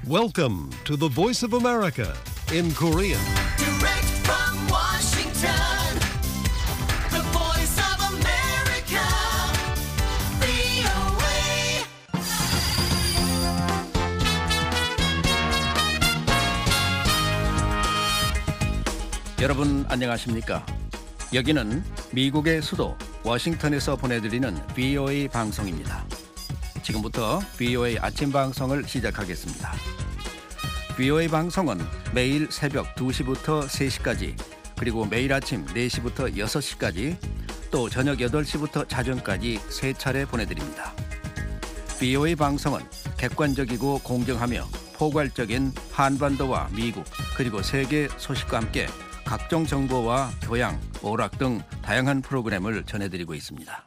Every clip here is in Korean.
Welcome to the Voice of America in Korean. Direct from Washington, the voice of America, VOA. 여러분 안녕하십니까? 여기는 미국의 수도 워싱턴에서 보내드리는 VOA 방송입니다. 지금부터 VOA 아침 방송을 시작하겠습니다. VOA 방송은 매일 새벽 2시부터 3시까지 그리고 매일 아침 4시부터 6시까지 또 저녁 8시부터 자정까지 3차례 보내드립니다. VOA 방송은 객관적이고 공정하며 포괄적인 한반도와 미국 그리고 세계 소식과 함께 각종 정보와 교양, 오락 등 다양한 프로그램을 전해드리고 있습니다.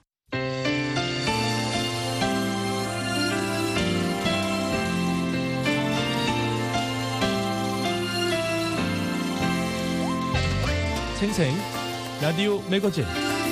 생생 라디오 매거진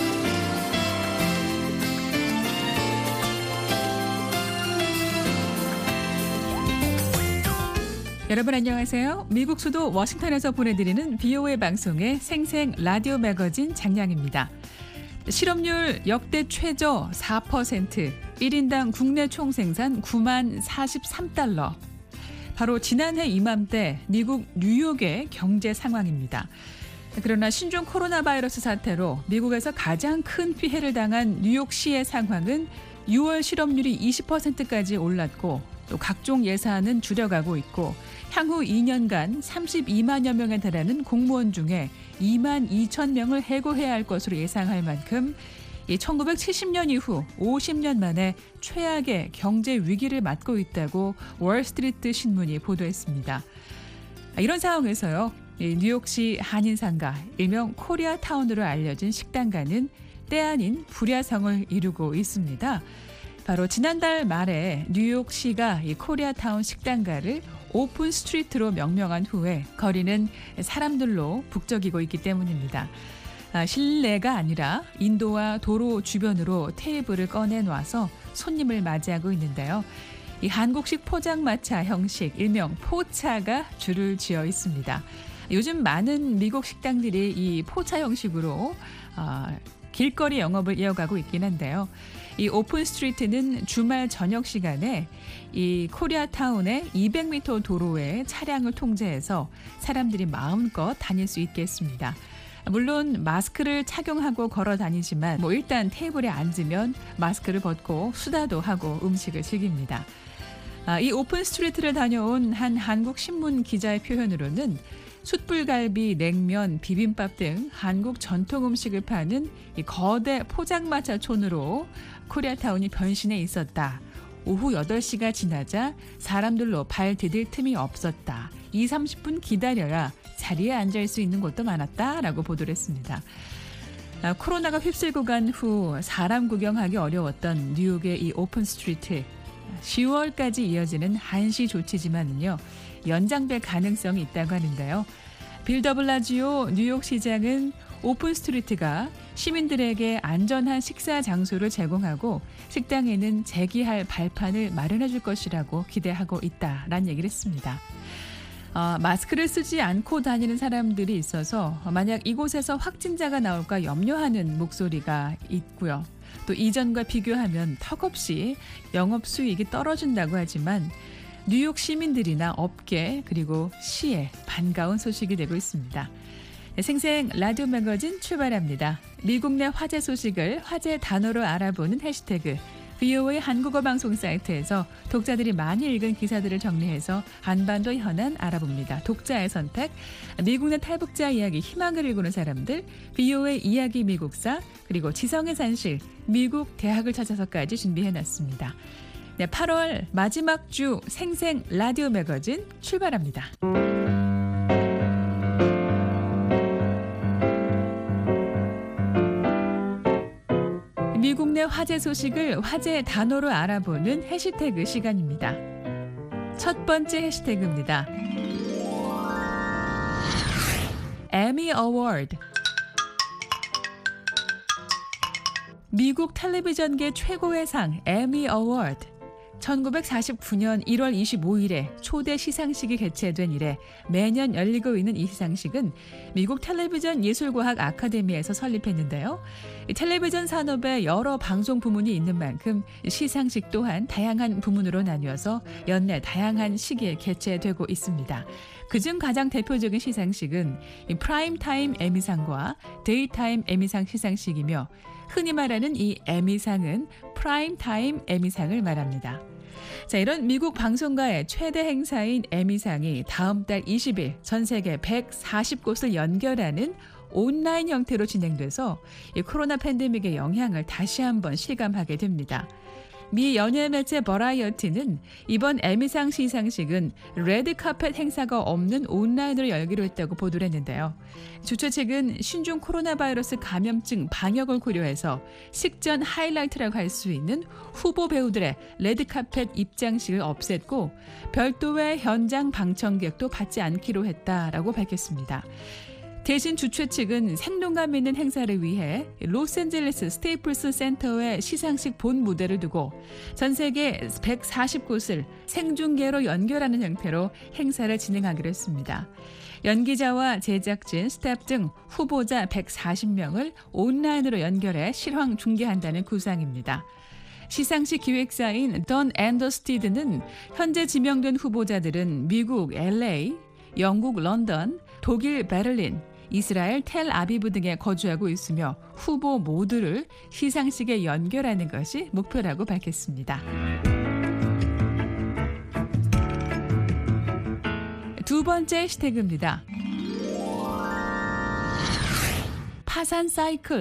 여러분 안녕하세요. 미국 수도 워싱턴에서 보내드리는 VOA 방송의 생생 라디오 매거진 장량입니다. 실업률 역대 최저 4%, 1인당 국내 총생산 9만 43달러. 바로 지난해 이맘때 미국 뉴욕의 경제 상황입니다. 그러나 신종 코로나 바이러스 사태로 미국에서 가장 큰 피해를 당한 뉴욕시의 상황은 6월 실업률이 20%까지 올랐고 또 각종 예산은 줄여가고 있고 향후 2년간 32만여 명에 달하는 공무원 중에 2만 2천 명을 해고해야 할 것으로 예상할 만큼 1970년 이후 50년 만에 최악의 경제 위기를 맞고 있다고 월스트리트 신문이 보도했습니다. 이런 상황에서요. 뉴욕시 한인상가, 일명 코리아타운으로 알려진 식당가는 때 아닌 불야성을 이루고 있습니다. 바로 지난달 말에 뉴욕시가 이 코리아타운 식당가를 오픈 스트리트로 명명한 후에 거리는 사람들로 북적이고 있기 때문입니다. 실내가 아니라 인도와 도로 주변으로 테이블을 꺼내놔서 손님을 맞이하고 있는데요. 이 한국식 포장마차 형식, 일명 포차가 줄을 지어 있습니다. 요즘 많은 미국 식당들이 이 포차 형식으로 길거리 영업을 이어가고 있긴 한데요. 이 오픈 스트리트는 주말 저녁 시간에 이 코리아타운의 200m 도로에 차량을 통제해서 사람들이 마음껏 다닐 수 있겠습니다. 물론 마스크를 착용하고 걸어 다니지만 일단 테이블에 앉으면 마스크를 벗고 수다도 하고 음식을 즐깁니다. 이 오픈 스트리트를 다녀온 한 한국 신문 기자의 표현으로는 숯불갈비, 냉면, 비빔밥 등 한국 전통 음식을 파는 이 거대 포장마차촌으로 코리아타운이 변신해 있었다. 오후 8시가 지나자 사람들로 발 디딜 틈이 없었다. 20-30분 기다려야 자리에 앉을 수 있는 곳도 많았다라고 보도를 했습니다. 코로나가 휩쓸고 간 후 사람 구경하기 어려웠던 뉴욕의 이 오픈 스트리트. 10월까지 이어지는 한시 조치지만은요. 연장될 가능성이 있다고 하는데요. 빌 더블라지오 뉴욕시장은 오픈 스트리트가 시민들에게 안전한 식사 장소를 제공하고 식당에는 재기할 발판을 마련해 줄 것이라고 기대하고 있다라는 얘기를 했습니다. 마스크를 쓰지 않고 다니는 사람들이 있어서 만약 이곳에서 확진자가 나올까 염려하는 목소리가 있고요. 또 이전과 비교하면 턱없이 영업 수익이 떨어진다고 하지만 뉴욕 시민들이나 업계 그리고 시에 반가운 소식이 되고 있습니다. 생생 라디오 매거진 출발합니다. 미국 내 화제 소식을 화제 단어로 알아보는 해시태그 VOA 한국어 방송 사이트에서 독자들이 많이 읽은 기사들을 정리해서 한반도 현안 알아봅니다. 독자의 선택, 미국 내 탈북자 이야기 희망을 읽는 사람들, VOA 이야기 미국사, 그리고 지성의 산실, 미국 대학을 찾아서까지 준비해놨습니다. 네, 8월 마지막 주 생생 라디오 매거진 출발합니다. 미국 내 화제 소식을 화제 단어로 알아보는 해시태그 시간입니다. 첫 번째 해시태그입니다. 에미 어워드. 미국 텔레비전계 최고의 상 에미 어워드. 1949년 1월 25일에 초대 시상식이 개최된 이래 매년 열리고 있는 이 시상식은 미국 텔레비전 예술과학 아카데미에서 설립했는데요. 텔레비전 산업에 여러 방송 부문이 있는 만큼 시상식 또한 다양한 부문으로 나뉘어서 연내 다양한 시기에 개최되고 있습니다. 그중 가장 대표적인 시상식은 프라임타임 에미상과 데이타임 에미상 시상식이며 흔히 말하는 이 에미상은 프라임타임 에미상을 말합니다. 자, 이런 미국 방송가의 최대 행사인 에미상이 다음 달 20일 전 세계 140곳을 연결하는 온라인 형태로 진행돼서 이 코로나 팬데믹의 영향을 다시 한번 실감하게 됩니다. 미 연예 매체 버라이어티는 이번 에미상 시상식은 레드카펫 행사가 없는 온라인으로 열기로 했다고 보도를 했는데요. 주최 측은 신종 코로나 바이러스 감염증 방역을 고려해서 식전 하이라이트라고 할 수 있는 후보 배우들의 레드카펫 입장식을 없앴고 별도의 현장 방청객도 받지 않기로 했다라고 밝혔습니다. 대신 주최 측은 생동감 있는 행사를 위해 로스앤젤레스 스테이플스 센터의 시상식 본 무대를 두고 전 세계 140곳을 생중계로 연결하는 형태로 행사를 진행하기로 했습니다. 연기자와 제작진, 스태프 등 후보자 140명을 온라인으로 연결해 실황 중계한다는 구상입니다. 시상식 기획사인 던 앤더스티드는 현재 지명된 후보자들은 미국 LA, 영국 런던, 독일 베를린, 이스라엘 텔아비브 등에 거주하고 있으며 후보 모두를 시상식에 연결하는 것이 목표라고 밝혔습니다. 두 번째 해시태그입니다. 파산 사이클.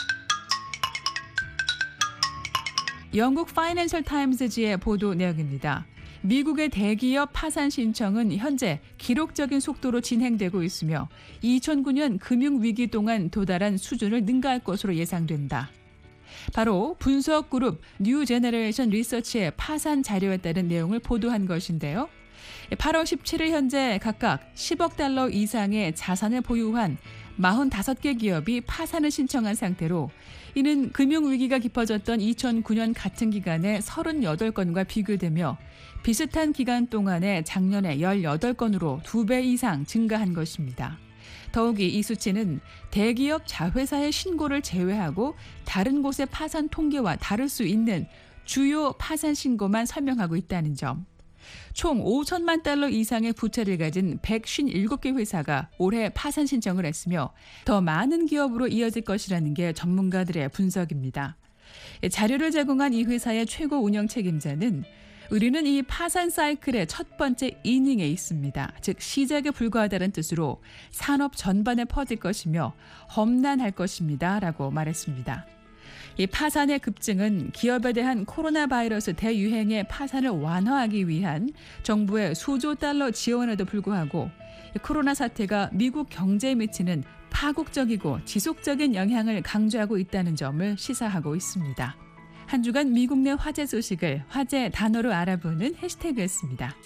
영국 파이낸셜 타임즈지의 보도 내용입니다. 미국의 대기업 파산 신청은 현재 기록적인 속도로 진행되고 있으며 2009년 금융위기 동안 도달한 수준을 능가할 것으로 예상된다. 바로 분석그룹 뉴제너레이션 리서치의 파산 자료에 따른 내용을 보도한 것인데요. 8월 17일 현재 각각 10억 달러 이상의 자산을 보유한 45개 기업이 파산을 신청한 상태로 이는 금융위기가 깊어졌던 2009년 같은 기간의 38건과 비교되며 비슷한 기간 동안에 작년에 18건으로 2배 이상 증가한 것입니다. 더욱이 이 수치는 대기업 자회사의 신고를 제외하고 다른 곳의 파산 통계와 다를 수 있는 주요 파산 신고만 설명하고 있다는 점. 총 5천만 달러 이상의 부채를 가진 157개 회사가 올해 파산 신청을 했으며 더 많은 기업으로 이어질 것이라는 게 전문가들의 분석입니다. 자료를 제공한 이 회사의 최고 운영 책임자는 우리는 이 파산 사이클의 첫 번째 이닝에 있습니다. 즉 시작에 불과하다는 뜻으로 산업 전반에 퍼질 것이며 험난할 것입니다. 라고 말했습니다. 이 파산의 급증은 기업에 대한 코로나 바이러스 대유행의 파산을 완화하기 위한 정부의 수조 달러 지원에도 불구하고 코로나 사태가 미국 경제에 미치는 파국적이고 지속적인 영향을 강조하고 있다는 점을 시사하고 있습니다. 한 주간 미국 내 화제 소식을 화제 단어로 알아보는 해시태그였습니다.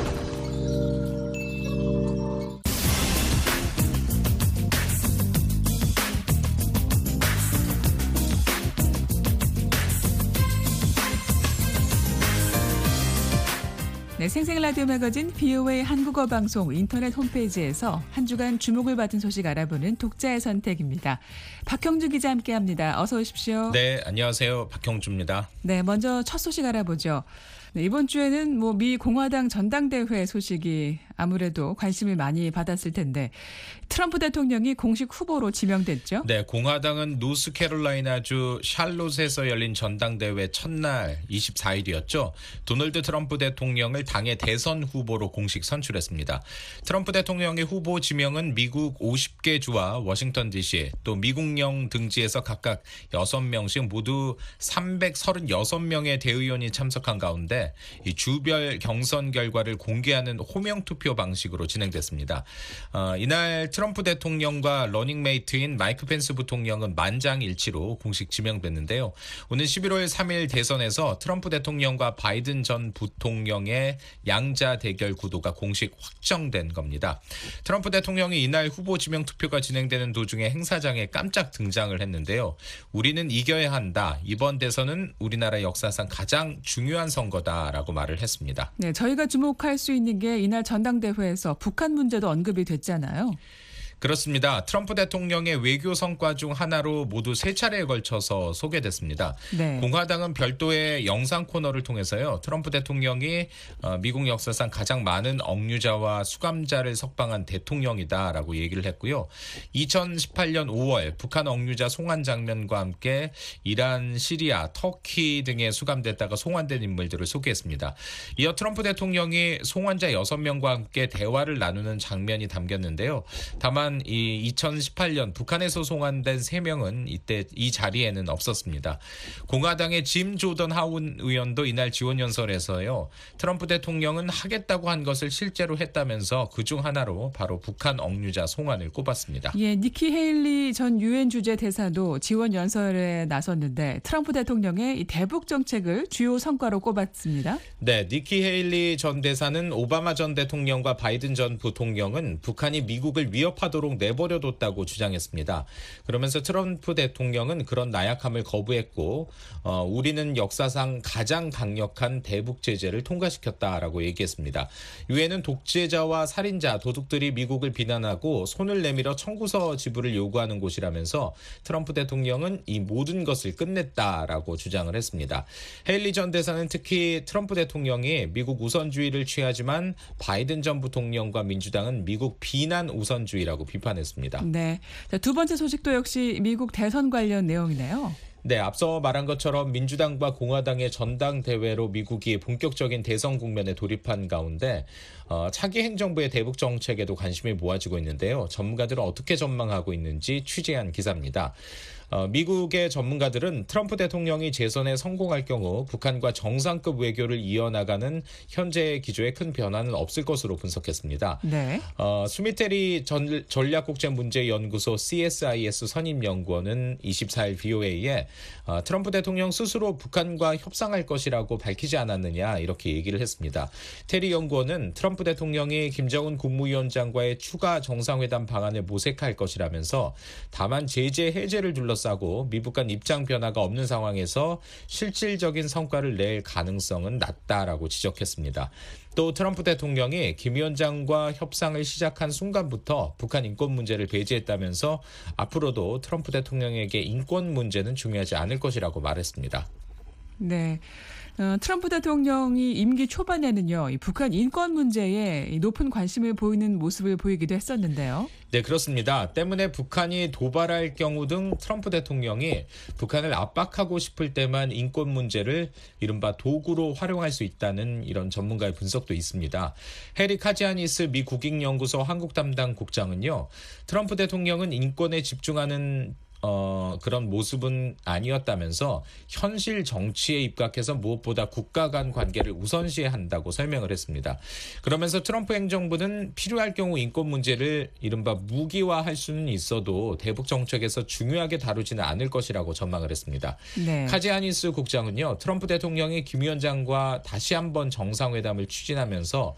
네, 생생라디오 매거진 BOA 한국어 방송 인터넷 홈페이지에서 한 주간 주목을 받은 소식 알아보는 독자의 선택입니다. 박형주 기자 함께합니다. 어서 오십시오. 네, 안녕하세요. 박형주입니다. 네, 먼저 첫 소식 알아보죠. 네, 이번 주에는 미 공화당 전당대회 소식이 아무래도 관심을 많이 받았을 텐데 트럼프 대통령이 공식 후보로 지명됐죠? 네, 공화당은 노스캐롤라이나주 샬롯에서 열린 전당대회 첫날 24일이었죠. 도널드 트럼프 대통령을 당의 대선 후보로 공식 선출했습니다. 트럼프 대통령의 후보 지명은 미국 50개 주와 워싱턴 DC 또 미국령 등지에서 각각 6명씩 모두 336명의 대의원이 참석한 가운데 이 주별 경선 결과를 공개하는 호명 투표 방식으로 진행됐습니다. 이날 트럼프 대통령과 러닝메이트인 마이크 펜스 부통령은 만장일치로 공식 지명됐는데요. 오는 11월 3일 대선에서 트럼프 대통령과 바이든 전 부통령의 양자 대결 구도가 공식 확정된 겁니다. 트럼프 대통령이 이날 후보 지명 투표가 진행되는 도중에 행사장에 깜짝 등장을 했는데요. 우리는 이겨야 한다. 이번 대선은 우리나라 역사상 가장 중요한 선거다라고 말을 했습니다. 네, 저희가 주목할 수 있는 게 이날 전당대회에서 북한 문제도 언급이 됐잖아요. 그렇습니다. 트럼프 대통령의 외교 성과 중 하나로 모두 3차례에 걸쳐서 소개됐습니다. 네. 공화당은 별도의 영상 코너를 통해서요. 트럼프 대통령이 미국 역사상 가장 많은 억류자와 수감자를 석방한 대통령이다라고 얘기를 했고요. 2018년 5월 북한 억류자 송환 장면과 함께 이란, 시리아, 터키 등에 수감됐다가 송환된 인물들을 소개했습니다. 이어 트럼프 대통령이 송환자 6명과 함께 대화를 나누는 장면이 담겼는데요. 다만 이 2018년 북한에서 송환된 3명은 이때 이 자리에는 없었습니다. 공화당의 짐 조던 하운 의원도 이날 지원 연설에서요. 트럼프 대통령은 하겠다고 한 것을 실제로 했다면서 그중 하나로 바로 북한 억류자 송환을 꼽았습니다. 예, 니키 헤일리 전 유엔 주재 대사도 지원 연설에 나섰는데 트럼프 대통령의 이 대북 정책을 주요 성과로 꼽았습니다. 네, 니키 헤일리 전 대사는 오바마 전 대통령과 바이든 전 부통령은 북한이 미국을 위협하도록 내버려뒀다고 주장했습니다. 그러면서 트럼프 대통령은 그런 나약함을 거부했고 우리는 역사상 가장 강력한 대북 제재를 통과시켰다라고 얘기했습니다. 유엔은 독재자와 살인자, 도둑들이 미국을 비난하고 손을 내밀어 청구서 지불을 요구하는 곳이라면서 트럼프 대통령은 이 모든 것을 끝냈다라고 주장을 했습니다. 헤일리 전 대사는 특히 트럼프 대통령이 미국 우선주의를 취하지만 바이든 전 부통령과 민주당은 미국 비난 우선주의라고 비판했습니다. 네, 자, 두 번째 소식도 역시 미국 대선 관련 내용이네요. 네, 앞서 말한 것처럼 민주당과 공화당의 전당대회로 미국이 본격적인 대선 국면에 돌입한 가운데 차기 행정부의 대북 정책에도 관심이 모아지고 있는데요. 전문가들은 어떻게 전망하고 있는지 취재한 기사입니다. 미국의 전문가들은 트럼프 대통령이 재선에 성공할 경우 북한과 정상급 외교를 이어나가는 현재의 기조에 큰 변화는 없을 것으로 분석했습니다. 네. 수미테리 전략국제문제연구소 CSIS 선임연구원은 24일 VOA에 트럼프 대통령 스스로 북한과 협상할 것이라고 밝히지 않았느냐 이렇게 얘기를 했습니다. 테리 연구원은 트럼프 대통령이 김정은 국무위원장과의 추가 정상회담 방안을 모색할 것이라면서 다만 제재 해제를 둘러싸고 미국 간 입장 변화가 없는 상황에서 실질적인 성과를 낼 가능성은 낮다라고 지적했습니다. 또 트럼프 대통령이 김 위원장과 협상을 시작한 순간부터 북한 인권 문제를 배제했다면서 앞으로도 트럼프 대통령에게 인권 문제는 중요하지 않을 것이라고 말했습니다. 네. 트럼프 대통령이 임기 초반에는요, 이 북한 인권 문제에 이 높은 관심을 보이는 모습을 보이기도 했었는데요. 네, 그렇습니다. 때문에 북한이 도발할 경우 등 트럼프 대통령이 북한을 압박하고 싶을 때만 인권 문제를 이른바 도구로 활용할 수 있다는 이런 전문가의 분석도 있습니다. 해리 카지아니스 미 국익연구소 한국 담당 국장은요, 트럼프 대통령은 인권에 집중하는 그런 모습은 아니었다면서 현실 정치에 입각해서 무엇보다 국가 간 관계를 우선시해야 한다고 설명을 했습니다. 그러면서 트럼프 행정부는 필요할 경우 인권 문제를 이른바 무기화할 수는 있어도 대북 정책에서 중요하게 다루지는 않을 것이라고 전망을 했습니다. 네. 카지아니스 국장은요, 트럼프 대통령이 김 위원장과 다시 한번 정상회담을 추진하면서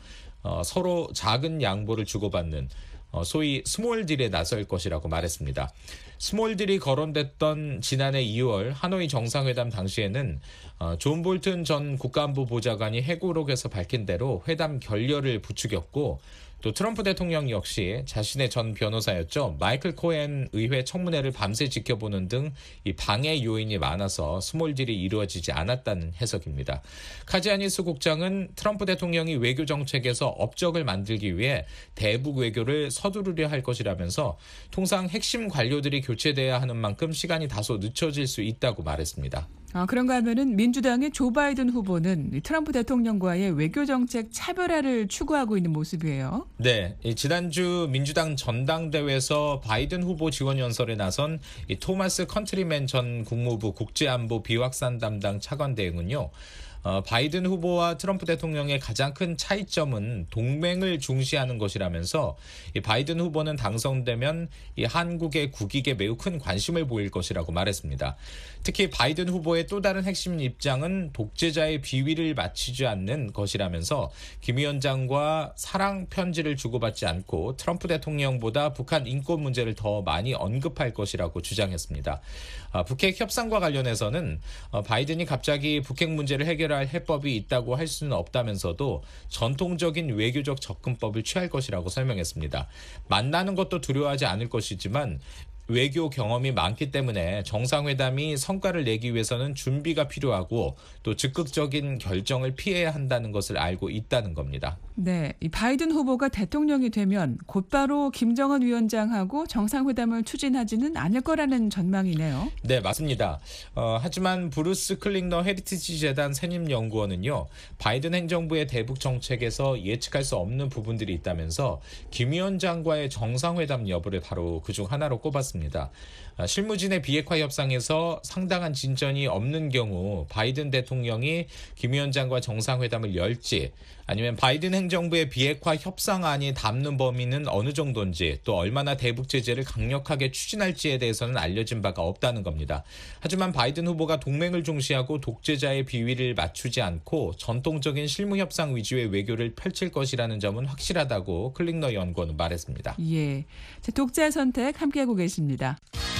서로 작은 양보를 주고받는 소위 스몰 딜에 나설 것이라고 말했습니다. 스몰 딜이 거론됐던 지난해 2월 하노이 정상회담 당시에는 존 볼튼 전 국가안보 보좌관이 회고록에서 밝힌 대로 회담 결렬을 부추겼고 또 트럼프 대통령 역시 자신의 전 변호사였죠. 마이클 코엔 의회 청문회를 밤새 지켜보는 등 이 방해 요인이 많아서 스몰 딜이 이루어지지 않았다는 해석입니다. 카지아니스 국장은 트럼프 대통령이 외교 정책에서 업적을 만들기 위해 대북 외교를 서두르려 할 것이라면서 통상 핵심 관료들이 교체돼야 하는 만큼 시간이 다소 늦춰질 수 있다고 말했습니다. 그런가 하면은 민주당의 조 바이든 후보는 트럼프 대통령과의 외교 정책 차별화를 추구하고 있는 모습이에요. 네, 지난주 민주당 전당대회에서 바이든 후보 지원 연설에 나선 토마스 컨트리맨 전 국무부 국제안보 비확산 담당 차관 대행은요. 바이든 후보와 트럼프 대통령의 가장 큰 차이점은 동맹을 중시하는 것이라면서 이 바이든 후보는 당선되면 이 한국의 국익에 매우 큰 관심을 보일 것이라고 말했습니다. 특히 바이든 후보의 또 다른 핵심 입장은 독재자의 비위를 맞추지 않는 것이라면서 김 위원장과 사랑 편지를 주고받지 않고 트럼프 대통령보다 북한 인권 문제를 더 많이 언급할 것이라고 주장했습니다. 북핵 협상과 관련해서는 바이든이 갑자기 북핵 문제를 해결할 해법이 있다고 할 수는 없다면서도 전통적인 외교적 접근법을 취할 것이라고 설명했습니다. 만나는 것도 두려워하지 않을 것이지만 외교 경험이 많기 때문에 정상회담이 성과를 내기 위해서는 준비가 필요하고 또 적극적인 결정을 피해야 한다는 것을 알고 있다는 겁니다. 네, 이 바이든 후보가 대통령이 되면 곧바로 김정은 위원장하고 정상회담을 추진하지는 않을 거라는 전망이네요. 네, 맞습니다. 하지만 브루스 클링너 헤리티지 재단 선임 연구원은요, 바이든 행정부의 대북 정책에서 예측할 수 없는 부분들이 있다면서 김 위원장과의 정상회담 여부를 바로 그중 하나로 꼽았습니다. 실무진의 비핵화 협상에서 상당한 진전이 없는 경우 바이든 대통령이 김 위원장과 정상회담을 열지 아니면 바이든 행정부의 비핵화 협상안이 담는 범위는 어느 정도인지 또 얼마나 대북 제재를 강력하게 추진할지에 대해서는 알려진 바가 없다는 겁니다. 하지만 바이든 후보가 동맹을 중시하고 독재자의 비위를 맞추지 않고 전통적인 실무 협상 위주의 외교를 펼칠 것이라는 점은 확실하다고 클링너 연구원은 말했습니다. 예, 자, 독자 선택 함께하고 계십니다.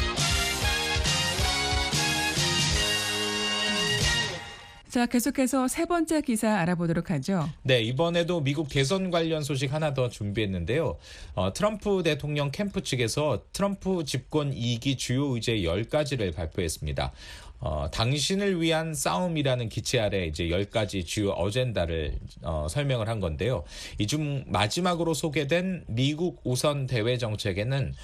자, 계속해서 세 번째 기사 알아보도록 하죠. 네, 이번에도 미국 대선 관련 소식 하나 더 준비했는데요. 트럼프 대통령 캠프 측에서 트럼프 집권 2기 주요 의제 10가지를 발표했습니다. 당신을 위한 싸움이라는 기체 아래 이제 10가지 주요 어젠다를 설명을 한 건데요. 이 중 마지막으로 소개된 미국 우선 대외 정책에는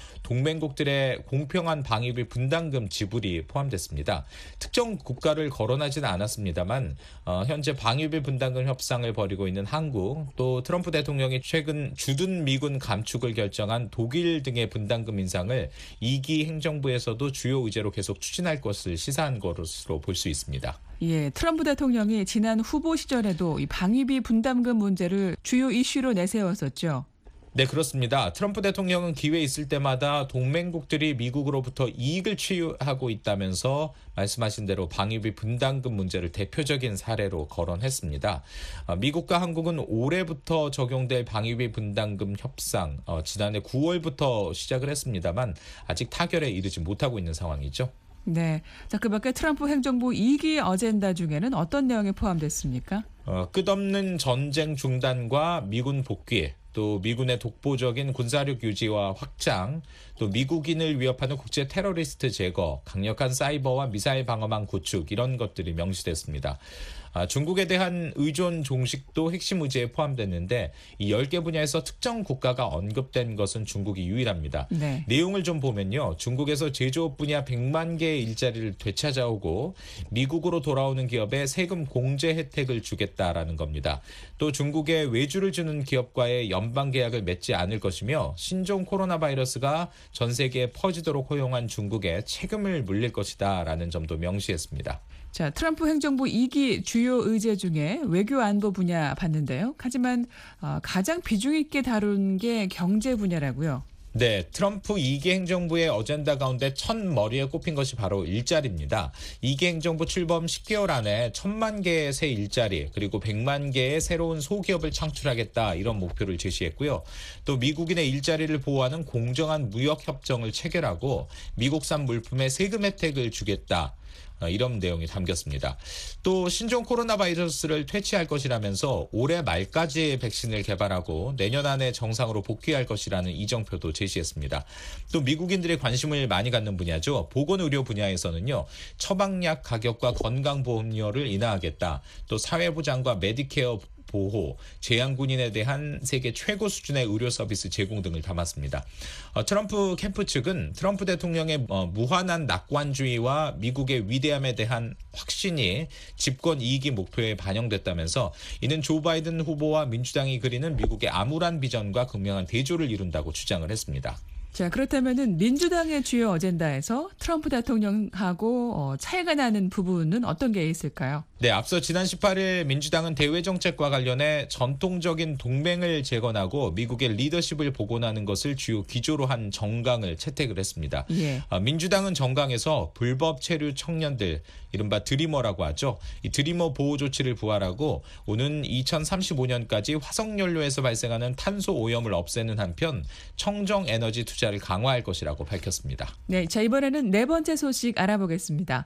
동맹국들의 공평한 방위비 분담금 지불이 포함됐습니다. 특정 국가를 거론하지는 않았습니다만 현재 방위비 분담금 협상을 벌이고 있는 한국, 또 트럼프 대통령이 최근 주둔 미군 감축을 결정한 독일 등의 분담금 인상을 2기 행정부에서도 주요 의제로 계속 추진할 것을 시사한 것으로 볼 수 있습니다. 예, 트럼프 대통령이 지난 후보 시절에도 이 방위비 분담금 문제를 주요 이슈로 내세웠었죠. 네, 그렇습니다. 트럼프 대통령은 기회 있을 때마다 동맹국들이 미국으로부터 이익을 취하고 있다면서 말씀하신 대로 방위비 분담금 문제를 대표적인 사례로 거론했습니다. 미국과 한국은 올해부터 적용될 방위비 분담금 협상, 지난해 9월부터 시작을 했습니다만 아직 타결에 이르지 못하고 있는 상황이죠. 네, 자, 그밖에 트럼프 행정부 2기 어젠다 중에는 어떤 내용이 포함됐습니까? 끝없는 전쟁 중단과 미군 복귀, 또 미군의 독보적인 군사력 유지와 확장, 또 미국인을 위협하는 국제 테러리스트 제거, 강력한 사이버와 미사일 방어망 구축 이런 것들이 명시됐습니다. 중국에 대한 의존 종식도 핵심 의제에 포함됐는데 이 10개 분야에서 특정 국가가 언급된 것은 중국이 유일합니다. 네. 내용을 좀 보면요. 중국에서 제조업 분야 100만 개의 일자리를 되찾아오고 미국으로 돌아오는 기업에 세금 공제 혜택을 주겠다라는 겁니다. 또 중국에 외주를 주는 기업과의 연방 계약을 맺지 않을 것이며 신종 코로나 바이러스가 전 세계에 퍼지도록 허용한 중국에 책임을 물릴 것이다라는 점도 명시했습니다. 자, 트럼프 행정부 2기 주요 의제 중에 외교 안보 분야 봤는데요. 하지만 가장 비중 있게 다룬 게 경제 분야라고요. 네, 트럼프 2기 행정부의 어젠다 가운데 첫 머리에 꼽힌 것이 바로 일자리입니다. 2기 행정부 출범 10개월 안에 1,000만 개의 새 일자리, 그리고 100만 개의 새로운 소기업을 창출하겠다 이런 목표를 제시했고요. 또 미국인의 일자리를 보호하는 공정한 무역 협정을 체결하고 미국산 물품에 세금 혜택을 주겠다. 이런 내용이 담겼습니다. 또 신종 코로나 바이러스를 퇴치할 것이라면서 올해 말까지 백신을 개발하고 내년 안에 정상으로 복귀할 것이라는 이정표도 제시했습니다. 또 미국인들의 관심을 많이 갖는 분야죠. 보건의료 분야에서는요. 처방약 가격과 건강보험료를 인하하겠다. 또 사회보장과 메디케어 보호, 재향군인에 대한 세계 최고 수준의 의료 서비스 제공 등을 담았습니다. 트럼프 캠프 측은 트럼프 대통령의 무한한 낙관주의와 미국의 위대함에 대한 확신이 집권 2기 목표에 반영됐다면서 이는 조 바이든 후보와 민주당이 그리는 미국의 암울한 비전과 극명한 대조를 이룬다고 주장을 했습니다. 자, 그렇다면은 민주당의 주요 어젠다에서 트럼프 대통령하고 차이가 나는 부분은 어떤 게 있을까요? 네, 앞서 지난 18일 민주당은 대외 정책과 관련해 전통적인 동맹을 재건하고 미국의 리더십을 복원하는 것을 주요 기조로 한 정강을 채택을 했습니다. 예. 민주당은 정강에서 불법 체류 청년들, 이른바 드리머라고 하죠. 이 드리머 보호 조치를 부활하고 오는 2035년까지 화석연료에서 발생하는 탄소 오염을 없애는 한편 청정 에너지 투자를 강화할 것이라고 밝혔습니다. 네, 자 이번에는 네 번째 소식 알아보겠습니다.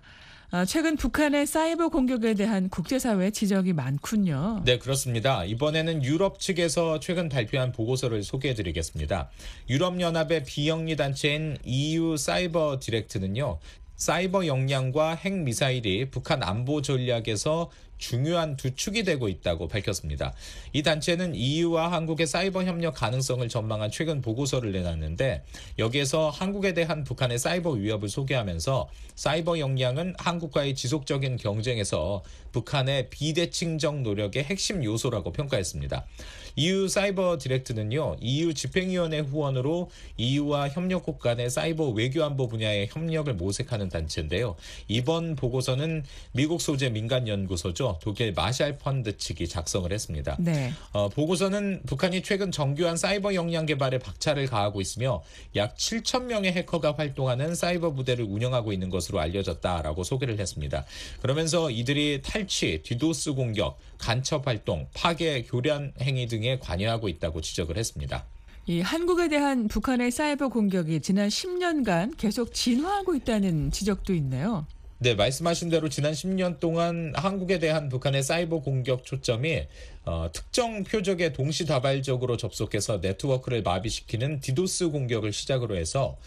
최근 북한의 사이버 공격에 대한 국제사회 지적이 많군요. 네, 그렇습니다. 이번에는 유럽 측에서 최근 발표한 보고서를 소개해드리겠습니다. 유럽연합의 비영리 단체인 EU 사이버 디렉트는요. 사이버 역량과 핵미사일이 북한 안보 전략에서 중요한 두 축이 되고 있다고 밝혔습니다. 이 단체는 EU와 한국의 사이버 협력 가능성을 전망한 최근 보고서를 내놨는데 여기에서 한국에 대한 북한의 사이버 위협을 소개하면서 사이버 역량은 한국과의 지속적인 경쟁에서 북한의 비대칭적 노력의 핵심 요소라고 평가했습니다. EU 사이버 디렉트는요, EU 집행위원회 후원으로 EU와 협력국 간의 사이버 외교안보 분야의 협력을 모색하는 단체인데요. 이번 보고서는 미국 소재 민간연구소죠. 독일 마샬 펀드 측이 작성을 했습니다. 네. 보고서는 북한이 최근 정교한 사이버 역량 개발에 박차를 가하고 있으며 약 7,000명의 해커가 활동하는 사이버 부대를 운영하고 있는 것으로 알려졌다라고 소개를 했습니다. 그러면서 이들이 탈취, 디도스 공격, 간첩 활동, 파괴, 교란 행위 등에 관여하고 있다고 지적을 했습니다. 이 한국에 대한 북한의 사이버 공격이 지난 10년간 계속 진화하고 있다는 지적도 있네요. 네, 말씀하신 대로 지난 10년 동안 한국에 대한 북한의 사이버 공격 초점이 특정 표적에 동시다발적으로 접속해서 네트워크를 마비시키는 디도스 공격을 시작으로 해서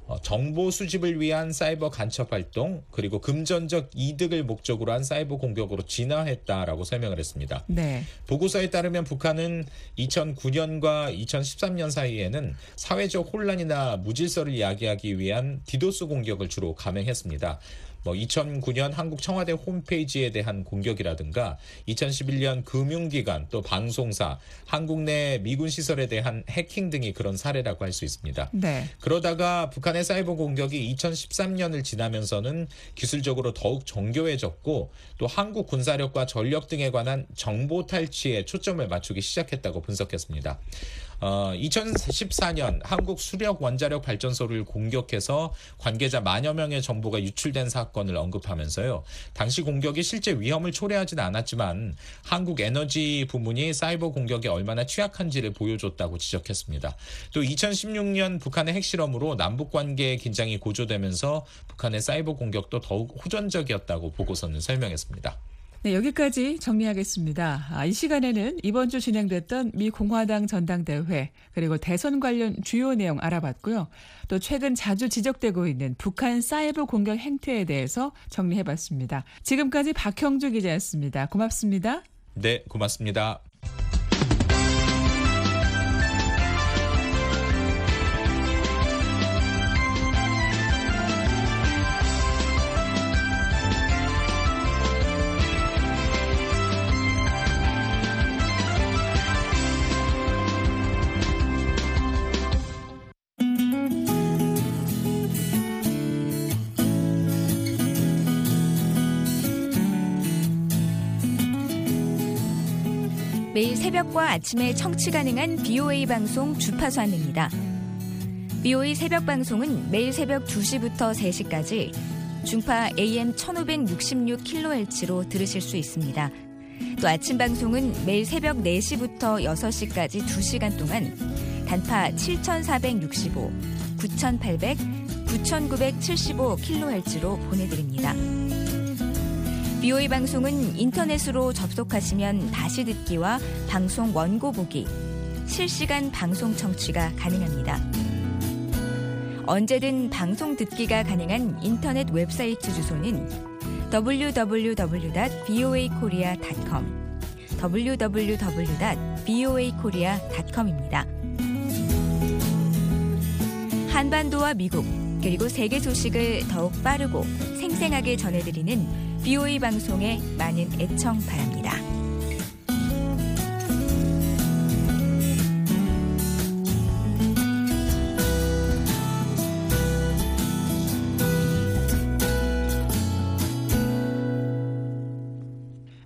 정보 수집을 위한 사이버 간첩 활동 그리고 금전적 이득을 목적으로 한 사이버 공격으로 진화했다라고 설명을 했습니다. 네. 보고서에 따르면 북한은 2009년과 2013년 사이에는 사회적 혼란이나 무질서를 야기하기 위한 디도스 공격을 주로 감행했습니다. 2009년 한국 청와대 홈페이지에 대한 공격이라든가 2011년 금융기관 또 방송사, 한국 내 미군 시설에 대한 해킹 등이 그런 사례라고 할 수 있습니다. 네. 그러다가 북한의 사이버 공격이 2013년을 지나면서는 기술적으로 더욱 정교해졌고 또 한국 군사력과 전력 등에 관한 정보 탈취에 초점을 맞추기 시작했다고 분석했습니다. 2014년 한국 수력 원자력 발전소를 공격해서 관계자 만여 명의 정보가 유출된 사건을 언급하면서요. 당시 공격이 실제 위험을 초래하진 않았지만 한국 에너지 부문이 사이버 공격에 얼마나 취약한지를 보여줬다고 지적했습니다. 또 2016년 북한의 핵실험으로 남북 관계의 긴장이 고조되면서 북한의 사이버 공격도 더욱 호전적이었다고 보고서는 설명했습니다. 네, 여기까지 정리하겠습니다. 이 시간에는 이번 주 진행됐던 미 공화당 전당대회 그리고 대선 관련 주요 내용 알아봤고요. 또 최근 자주 지적되고 있는 북한 사이버 공격 행태에 대해서 정리해봤습니다. 지금까지 박형주 기자였습니다. 고맙습니다. 네, 고맙습니다. 매일 새벽과 아침에 청취 가능한 BOA 방송 주파수 안내입니다. BOA 새벽 방송은 매일 새벽 2시부터 3시까지 중파 AM 1566kHz로 들으실 수 있습니다. 또 아침 방송은 매일 새벽 4시부터 6시까지 2시간 동안 단파 7465, 9800, 9975kHz로 보내드립니다. BOA 방송은 인터넷으로 접속하시면 다시 듣기와 방송 원고 보기, 실시간 방송 청취가 가능합니다. 언제든 방송 듣기가 가능한 인터넷 웹사이트 주소는 www.boakorea.com, www.boakorea.com입니다. 한반도와 미국, 그리고 세계 소식을 더욱 빠르고 생생하게 전해드리는 BOA 방송에 많은 애청 바랍니다.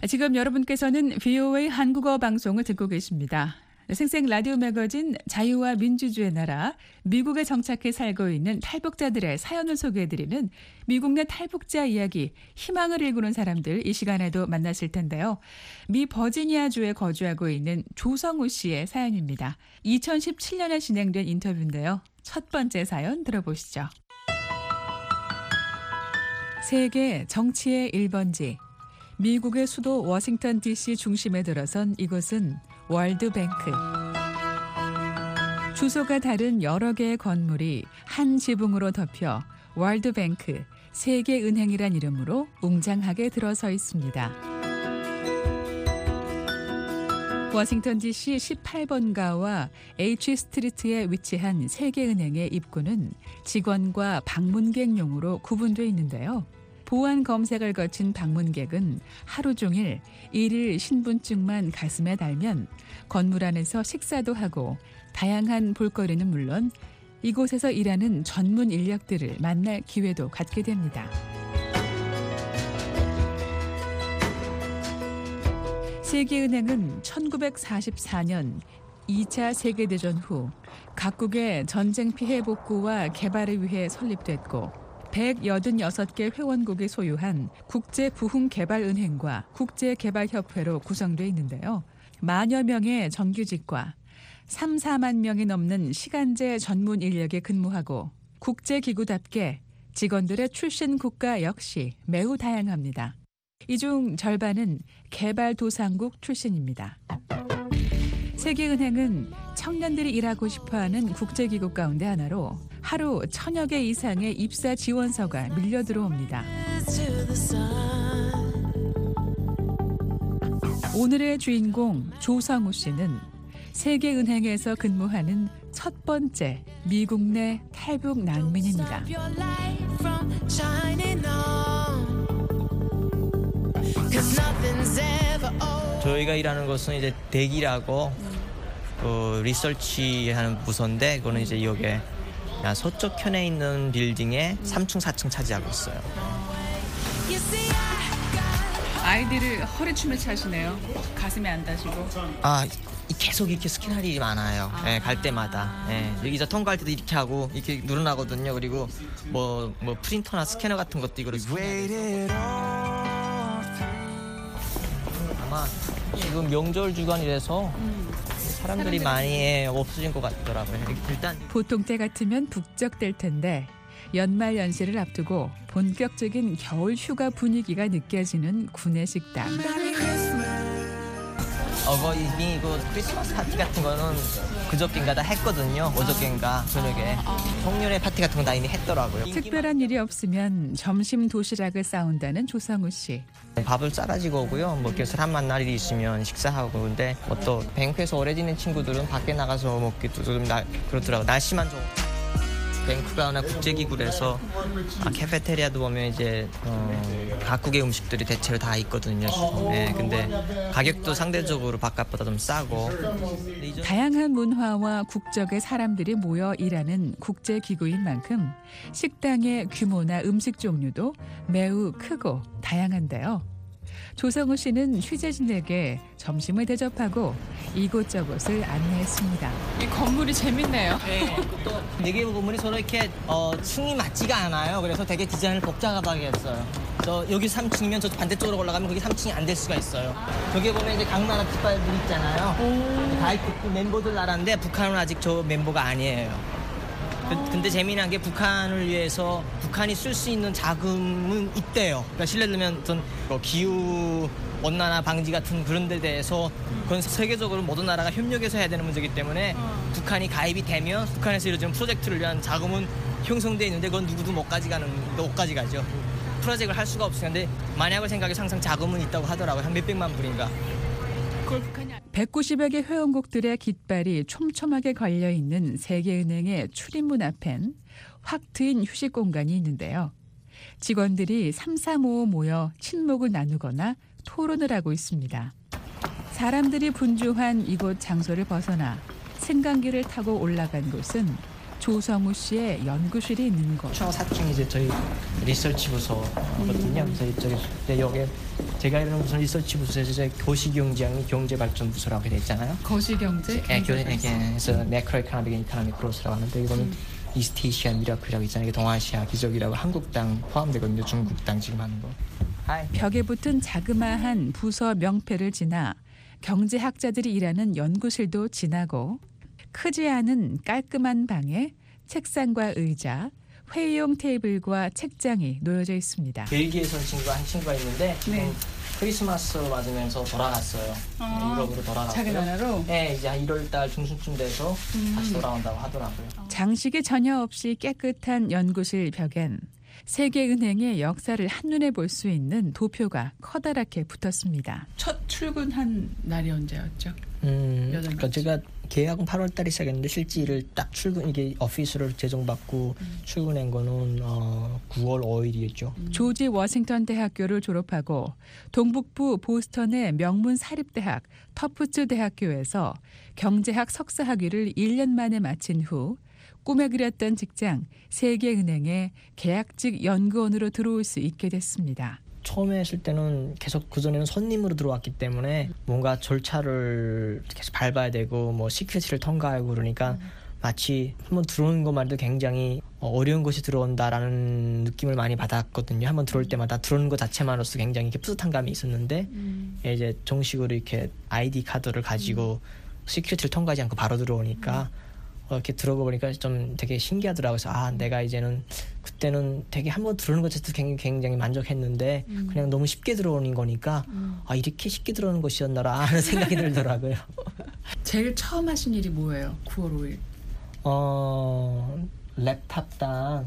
지금 여러분께서는 VOA 한국어 방송을 듣고 계십니다. 생생 라디오 매거진 자유와 민주주의 나라, 미국에 정착해 살고 있는 탈북자들의 사연을 소개해드리는 미국 내 탈북자 이야기, 희망을 일구는 사람들 이 시간에도 만나실 텐데요. 미 버지니아주에 거주하고 있는 조성우 씨의 사연입니다. 2017년에 진행된 인터뷰인데요. 첫 번째 사연 들어보시죠. 세계 정치의 1번지. 미국의 수도 워싱턴 DC 중심에 들어선 이곳은 월드뱅크. 주소가 다른 여러 개의 건물이 한 지붕으로 덮여 월드뱅크, 세계은행이란 이름으로 웅장하게 들어서 있습니다. 워싱턴 DC 18번가와 H스트리트에 위치한 세계은행의 입구는 직원과 방문객용으로 구분되어 있는데요. 보안 검색을 거친 방문객은 하루 종일 일일 신분증만 가슴에 달면 건물 안에서 식사도 하고 다양한 볼거리는 물론 이곳에서 일하는 전문 인력들을 만날 기회도 갖게 됩니다. 세계은행은 1944년 2차 세계대전 후 각국의 전쟁 피해 복구와 개발을 위해 설립됐고 186개 회원국이 소유한 국제부흥개발은행과 국제개발협회로 구성되어 있는데요. 만여 명의 정규직과 3, 4만 명이 넘는 시간제 전문 인력에 근무하고 국제기구답게 직원들의 출신 국가 역시 매우 다양합니다. 이 중 절반은 개발도상국 출신입니다. 세계은행은 청년들이 일하고 싶어하는 국제기구 가운데 하나로 하루 1000여 개 이상의 입사 지원서가 밀려 들어옵니다. 오늘의 주인공 조성우 씨는 세계은행에서 근무하는 첫 번째 미국 내 탈북 난민입니다. 저희가 일하는 곳은 이제 대기라고 리서치하는 부서인데 그거는 이제 여기에 서쪽 편에 있는 빌딩에 3층, 4층 차지하고 있어요. 아이들을 허리춤에 차시네요. 가슴에 안 다시고. 계속 이렇게 스캔할 일이 많아요. 갈 때마다. 여기서 통과할 때도 이렇게 하고 이렇게 늘어나거든요. 그리고 뭐 프린터나 스캐너 같은 것도 이거를 아마 지금 명절 주간이라서 사람들이 많이 없어진 것 같더라고요. 일단 보통 때 같으면 북적될 텐데 연말 연시를 앞두고 본격적인 겨울 휴가 분위기가 느껴지는 구내식당. 이미 크리스마스 파티 같은 거는 그저께인가 다 했거든요. 어저께인가 저녁에 송년회 파티 같은 건 다 이미 했더라고요. 특별한 일이 없으면 점심 도시락을 싸운다는 조성우 씨. 밥을 싸가지고 오고요. 이렇게 사람만 날 일이 있으면 식사하고. 근데 또 뱅크에서 오래 지낸 친구들은 밖에 나가서 먹기도 좀 그렇더라고요. 날씨만 좋고. 뱅크가 국제기구라서 카페테리아도 보면 이제 각국의 음식들이 대체로 다 있거든요. 근데 가격도 상대적으로 바깥보다 좀 싸고. 다양한 문화와 국적의 사람들이 모여 일하는 국제기구인 만큼 식당의 규모나 음식 종류도 매우 크고 다양한데요. 조성우 씨는 취재진에게 점심을 대접하고 이곳저곳을 안내했습니다. 이 건물이 재밌네요. 또 4개 건물이 서로 이렇게 층이 맞지가 않아요. 그래서 되게 디자인을 복잡하게 했어요. 여기 3층이면 저 반대쪽으로 올라가면 거기 3층이 안 될 수가 있어요. 저기 보면 이제 각 나라 깃발들이 있잖아요. 다 있고 멤버들 나라인데 북한은 아직 저 멤버가 아니에요. 근데 재미난 게 북한을 위해서 북한이 쓸 수 있는 자금은 있대요. 그러니까 실례 들면 기후 온난화 방지 같은 그런 데 대해서 그건 세계적으로 모든 나라가 협력해서 해야 되는 문제이기 때문에 북한이 가입이 되면 북한에서 이루어지는 프로젝트를 위한 자금은 형성돼 있는데 그건 누구도 못 가져가죠. 프로젝트를 할 수가 없어요. 근데 만약을 생각해서 항상 자금은 있다고 하더라고요. 한 몇백만 불인가. 190여 개 회원국들의 깃발이 촘촘하게 걸려있는 세계은행의 출입문 앞엔 확 트인 휴식 공간이 있는데요. 직원들이 335 모여 친목을 나누거나 토론을 하고 있습니다. 사람들이 분주한 이곳 장소를 벗어나 승강기를 타고 올라간 곳은 조성우 씨의 연구실이 있는 곳. 총 4층이 이제 저희 리서치 부서거든요. 그래서 이쪽에 여기 제가 이런 무슨 리서치 부서에서 이제 거시경제학이 경제발전부서라고 되어 있잖아요. 거시경제? 그래서 매크로이코노믹 이코노믹 크로스라고 하는데 이거는 이스트에이시아 미라클이라고 있잖아요. 이게 동아시아 기적이라고 한국 당 포함되거든요. 중국 당 지금 하는 거. 벽에 붙은 자그마한 부서 명패를 지나 경제학자들이 일하는 연구실도 지나고 크지 않은 깔끔한 방에 책상과 의자, 회의용 테이블과 책장이 놓여져 있습니다. 벨기에에서 한 친구가 있는데 크리스마스 맞으면서 돌아갔어요. 유럽으로 돌아갔고요. 자기 나라로? 네, 이제 한 1월달 중순쯤 돼서 다시 돌아온다고 하더라고요. 장식이 전혀 없이 깨끗한 연구실 벽엔 세계은행의 역사를 한눈에 볼 수 있는 도표가 커다랗게 붙었습니다. 첫 출근한 날이 언제였죠? 그러니까 제가 계약은 8월 달에 시작했는데 실제 일을 딱 이게 오피스를 제정받고 출근한 거는 9월 5일이었죠. 조지 워싱턴 대학교를 졸업하고 동북부 보스턴의 명문 사립대학 터프츠 대학교에서 경제학 석사 학위를 1년 만에 마친 후 꿈에 그렸던 직장 세계은행의 계약직 연구원으로 들어올 수 있게 됐습니다. 처음에 했을 때는 계속 그전에는 손님으로 들어왔기 때문에 뭔가 절차를 계속 밟아야 되고 뭐 시큐리티를 통과하고 그러니까 마치 한번 들어오는 것만 해도 굉장히 어려운 것이 들어온다라는 느낌을 많이 받았거든요. 한번 들어올 때마다 들어오는 것 자체만으로서 굉장히 이렇게 뿌듯한 감이 있었는데 이제 정식으로 이렇게 아이디 카드를 가지고 시큐리티를 통과하지 않고 바로 들어오니까 이렇게 들어가 보니까 좀 되게 신기하더라고요. 그래서 내가 이제는 그때는 되게 한번 들어오는 것 자체도 굉장히 만족했는데 그냥 너무 쉽게 들어오는 거니까 이렇게 쉽게 들어오는 것이었나라 하는 생각이 들더라고요. 제일 처음 하신 일이 뭐예요? 9월 5일. 랩탑당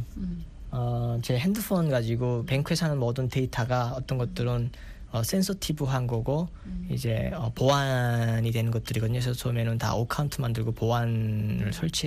제 핸드폰 가지고 뱅크에서 하는 모든 데이터가 어떤 것들은 센서티브한 거고 이제 보안이 되는 것들이거든요. 그래서 처음에는 다 어카운트 만들고 보안을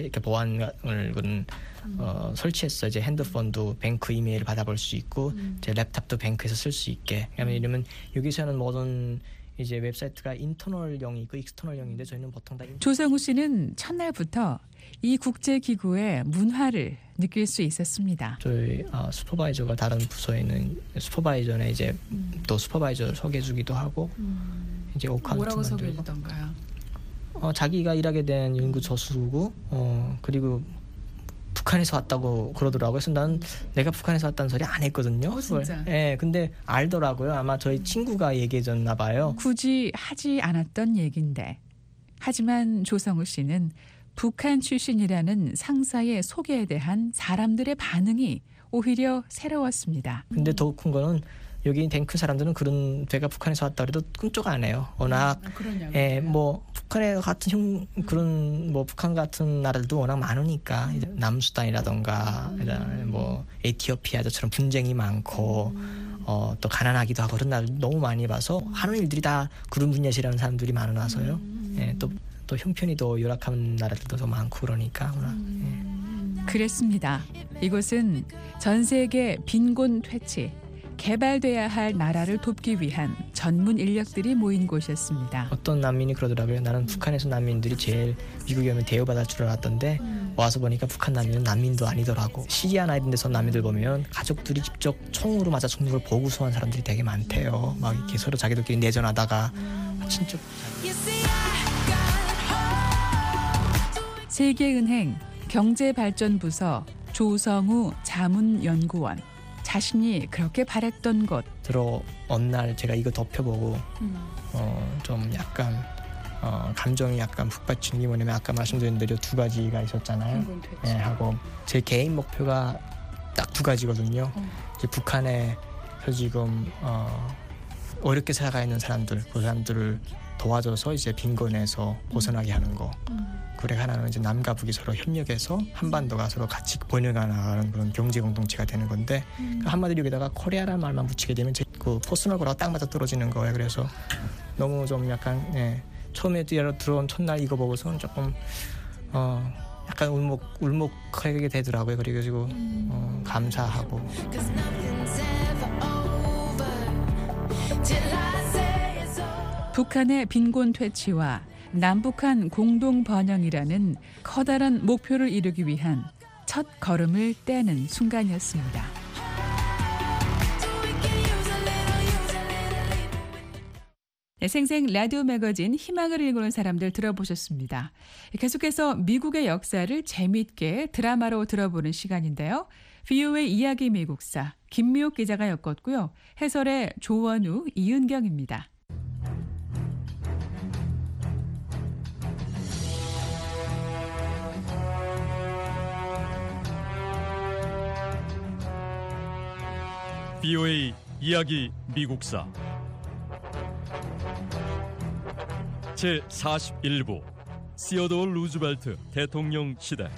설치했어요. 이제 핸드폰도 뱅크 이메일을 받아볼 수 있고 제 랩탑도 뱅크에서 쓸 수 있게. 왜냐면 여기서는 모든 이제 웹사이트가 인터널형이 있고 익스터널형인데 저희는 보통 다 조성우 씨는 첫날부터 이 국제기구의 문화를 느낄 수 있었습니다. 저희 슈퍼바이저가 다른 부서에 있는 슈퍼바이저는 이제 또 슈퍼바이저를 소개해주기도 하고 이제 오카운트 뭐라고 만들고 소개해주던가요? 자기가 일하게 된 연구 저수고 그리고 북한에서 왔다고 그러더라고요. 그래서 난 내가 북한에서 왔다는 소리 안 했거든요. 진짜? 네, 근데 알더라고요. 아마 저희 친구가 얘기해줬나 봐요. 굳이 하지 않았던 얘긴데 하지만 조성우 씨는 북한 출신이라는 상사의 소개에 대한 사람들의 반응이 오히려 새로웠습니다. 근데 더 큰 거는 여기 뱅크 사람들은 그런 배가 북한에서 왔다 그래도 꿈쩍 안 해요. 워낙 뭐 북한에 같은 그런 뭐 북한 같은 나라들도 워낙 많으니까 이제 남수단이라던가 뭐 에티오피아처럼 분쟁이 많고 또 가난하기도 하고 그런 나라들 너무 많이 봐서 하는 일들이 다 그런 분야시라는 사람들이 많아서요. 또 형편이 더 열악한 나라들도 더 많고 그러니까 그랬습니다. 이곳은 전 세계 빈곤 퇴치, 개발돼야 할 나라를 돕기 위한 전문 인력들이 모인 곳이었습니다. 어떤 난민이 그러더라고요. 나는 북한에서 난민들이 제일 미국에 오면 대우받을 줄 알았던데 와서 보니까 북한 난민은 난민도 아니더라고. 시리아나 이런 데서 난민들 보면 가족들이 직접 총으로 맞아 죽는 걸 보고서 한 사람들이 되게 많대요. 막 이렇게 서로 자기들끼리 내전하다가 진짜 세계은행 경제발전부서 조성우 자문연구원. 자신이 그렇게 바랬던 것. 들어온 날 제가 이거 덮여보고 좀 약간 감정이 약간 북받친 게 뭐냐면 아까 말씀드린 대로 두 가지가 있었잖아요. 하고 제 개인 목표가 딱 두 가지거든요. 이제 북한에서 지금 어렵게 살아가 있는 사람들, 그 사람들을 도와줘서 이제 빈곤에서 벗어나게 하는 거. 그리고 하나는 이제 남과 북이 서로 협력해서 한반도가 서로 같이 번영해 나가는 그런 경제 공동체가 되는 건데 한마디로 여기다가 코리아라는 말만 붙이게 되면 그 퍼스널 거랑 딱 맞아 떨어지는 거예요. 그래서 너무 좀 약간 처음에 들어온 첫날 이거 보고서는 조금 약간 울먹하게 되더라고요. 그래가지고 감사하고. 북한의 빈곤 퇴치와 남북한 공동 번영이라는 커다란 목표를 이루기 위한 첫 걸음을 떼는 순간이었습니다. 네, 생생 라디오 매거진 희망을 일구는 사람들 들어보셨습니다. 계속해서 미국의 역사를 재미있게 드라마로 들어보는 시간인데요. VOA 이야기 미국사 김미옥 기자가 엮었고요. 해설의 조원우, 이은경입니다. VOA 이야기 미국사 제41부 시어도어 루즈벨트 대통령 시대.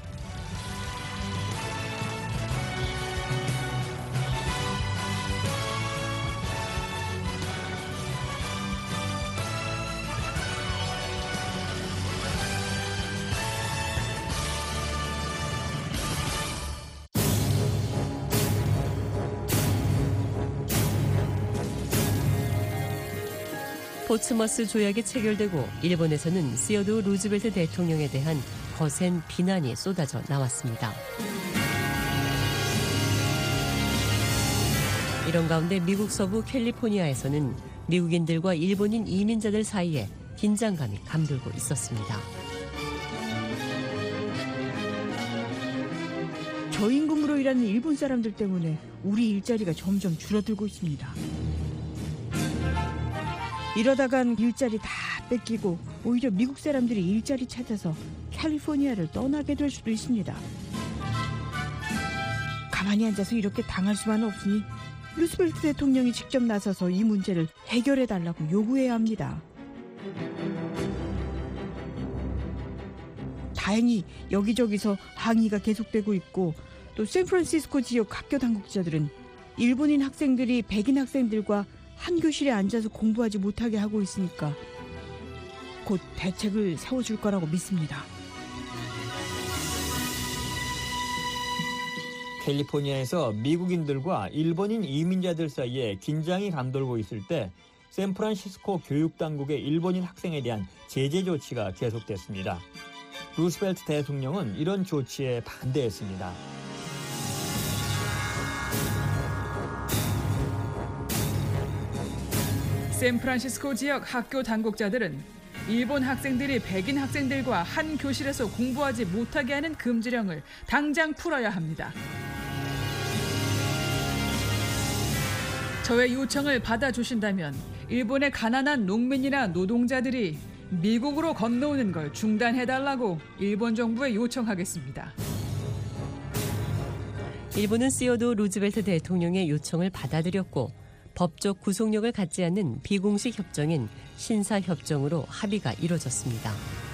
포츠머스 조약이 체결되고 일본에서는 시어도어 루즈벨트 대통령에 대한 거센 비난이 쏟아져 나왔습니다. 이런 가운데 미국 서부 캘리포니아에서는 미국인들과 일본인 이민자들 사이에 긴장감이 감돌고 있었습니다. 저임금으로 일하는 일본 사람들 때문에 우리 일자리가 점점 줄어들고 있습니다. 이러다간 일자리 다 뺏기고 오히려 미국 사람들이 일자리 찾아서 캘리포니아를 떠나게 될 수도 있습니다. 가만히 앉아서 이렇게 당할 수만은 없으니 루스벨트 대통령이 직접 나서서 이 문제를 해결해달라고 요구해야 합니다. 다행히 여기저기서 항의가 계속되고 있고 또 샌프란시스코 지역 학교 당국자들은 일본인 학생들이 백인 학생들과 한 교실에 앉아서 공부하지 못하게 하고 있으니까 곧 대책을 세워줄 거라고 믿습니다. 캘리포니아에서 미국인들과 일본인 이민자들 사이에 긴장이 감돌고 있을 때 샌프란시스코 교육당국의 일본인 학생에 대한 제재 조치가 계속됐습니다. 루스벨트 대통령은 이런 조치에 반대했습니다. 샌프란시스코 지역 학교 당국자들은 일본 학생들이 백인 학생들과 한 교실에서 공부하지 못하게 하는 금지령을 당장 풀어야 합니다. 저의 요청을 받아주신다면 일본의 가난한 농민이나 노동자들이 미국으로 건너오는 걸 중단해달라고 일본 정부에 요청하겠습니다. 일본은 시어도어 루즈벨트 대통령의 요청을 받아들였고 법적 구속력을 갖지 않는 비공식 협정인 신사협정으로 합의가 이뤄졌습니다.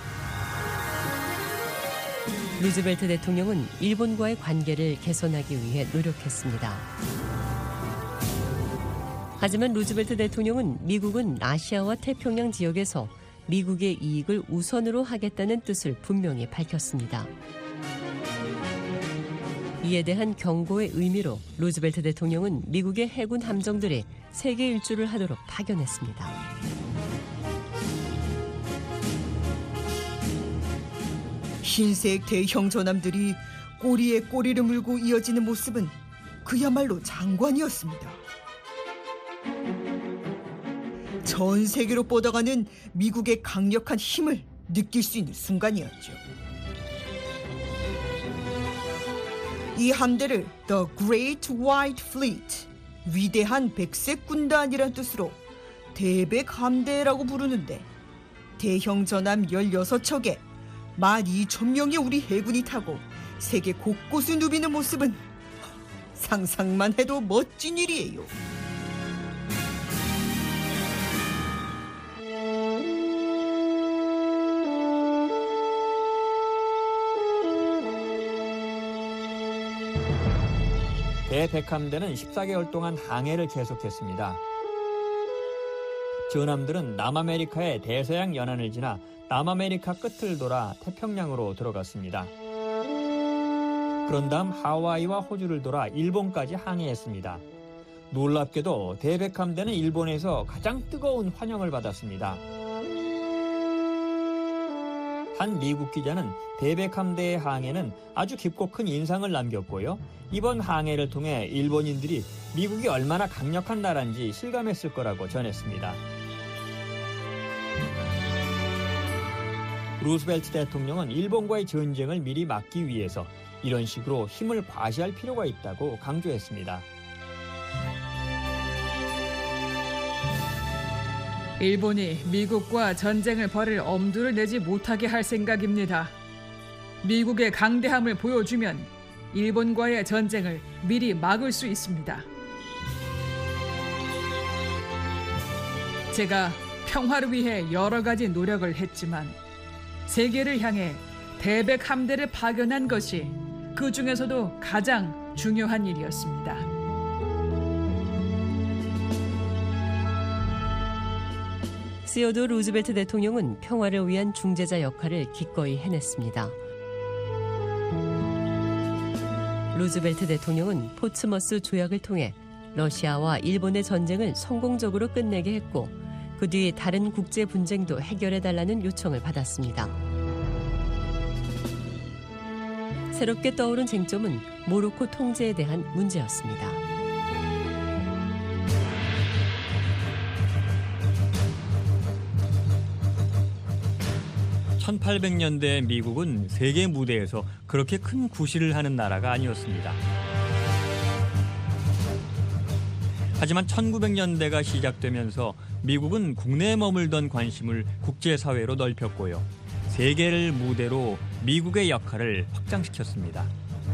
루즈벨트 대통령은 일본과의 관계를 개선하기 위해 노력했습니다. 하지만 루즈벨트 대통령은 미국은 아시아와 태평양 지역에서 미국의 이익을 우선으로 하겠다는 뜻을 분명히 밝혔습니다. 이에 대한 경고의 의미로 루즈벨트 대통령은 미국의 해군 함정들이 세계 일주를 하도록 파견했습니다. 흰색 대형 전함들이 꼬리에 꼬리를 물고 이어지는 모습은 그야말로 장관이었습니다. 전 세계로 뻗어가는 미국의 강력한 힘을 느낄 수 있는 순간이었죠. 이 함대를 The Great White Fleet, 위대한 백색 군단이란 뜻으로 대백 함대라고 부르는데 대형 전함 16척에 12,000명의 우리 해군이 타고 세계 곳곳을 누비는 모습은 상상만 해도 멋진 일이에요. 대백함대는 14개월 동안 항해를 계속했습니다. 전함들은 남아메리카의 대서양 연안을 지나 남아메리카 끝을 돌아 태평양으로 들어갔습니다. 그런 다음 하와이와 호주를 돌아 일본까지 항해했습니다. 놀랍게도 대백함대는 일본에서 가장 뜨거운 환영을 받았습니다. 한 미국 기자는 대백 함대의 항해는 아주 깊고 큰 인상을 남겼고요. 이번 항해를 통해 일본인들이 미국이 얼마나 강력한 나라인지 실감했을 거라고 전했습니다. 루스벨트 대통령은 일본과의 전쟁을 미리 막기 위해서 이런 식으로 힘을 과시할 필요가 있다고 강조했습니다. 일본이 미국과 전쟁을 벌일 엄두를 내지 못하게 할 생각입니다. 미국의 강대함을 보여주면 일본과의 전쟁을 미리 막을 수 있습니다. 제가 평화를 위해 여러 가지 노력을 했지만 세계를 향해 대백 함대를 파견한 것이 그 중에서도 가장 중요한 일이었습니다. 시어도 루즈벨트 대통령은 평화를 위한 중재자 역할을 기꺼이 해냈습니다. 루즈벨트 대통령은 포츠머스 조약을 통해 러시아와 일본의 전쟁을 성공적으로 끝내게 했고 그 뒤 다른 국제 분쟁도 해결해달라는 요청을 받았습니다. 새롭게 떠오른 쟁점은 모로코 통제에 대한 문제였습니다. 1800년대 미국은 세계 무대에서 그렇게 큰 구실을 하는 나라가 아니었습니다. 하지만 1900년대가 시작되면서 미국은 국내에 머물던 관심을 국제사회로 넓혔고요. 세계를 무대로 미국의 역할을 확장시켰습니다.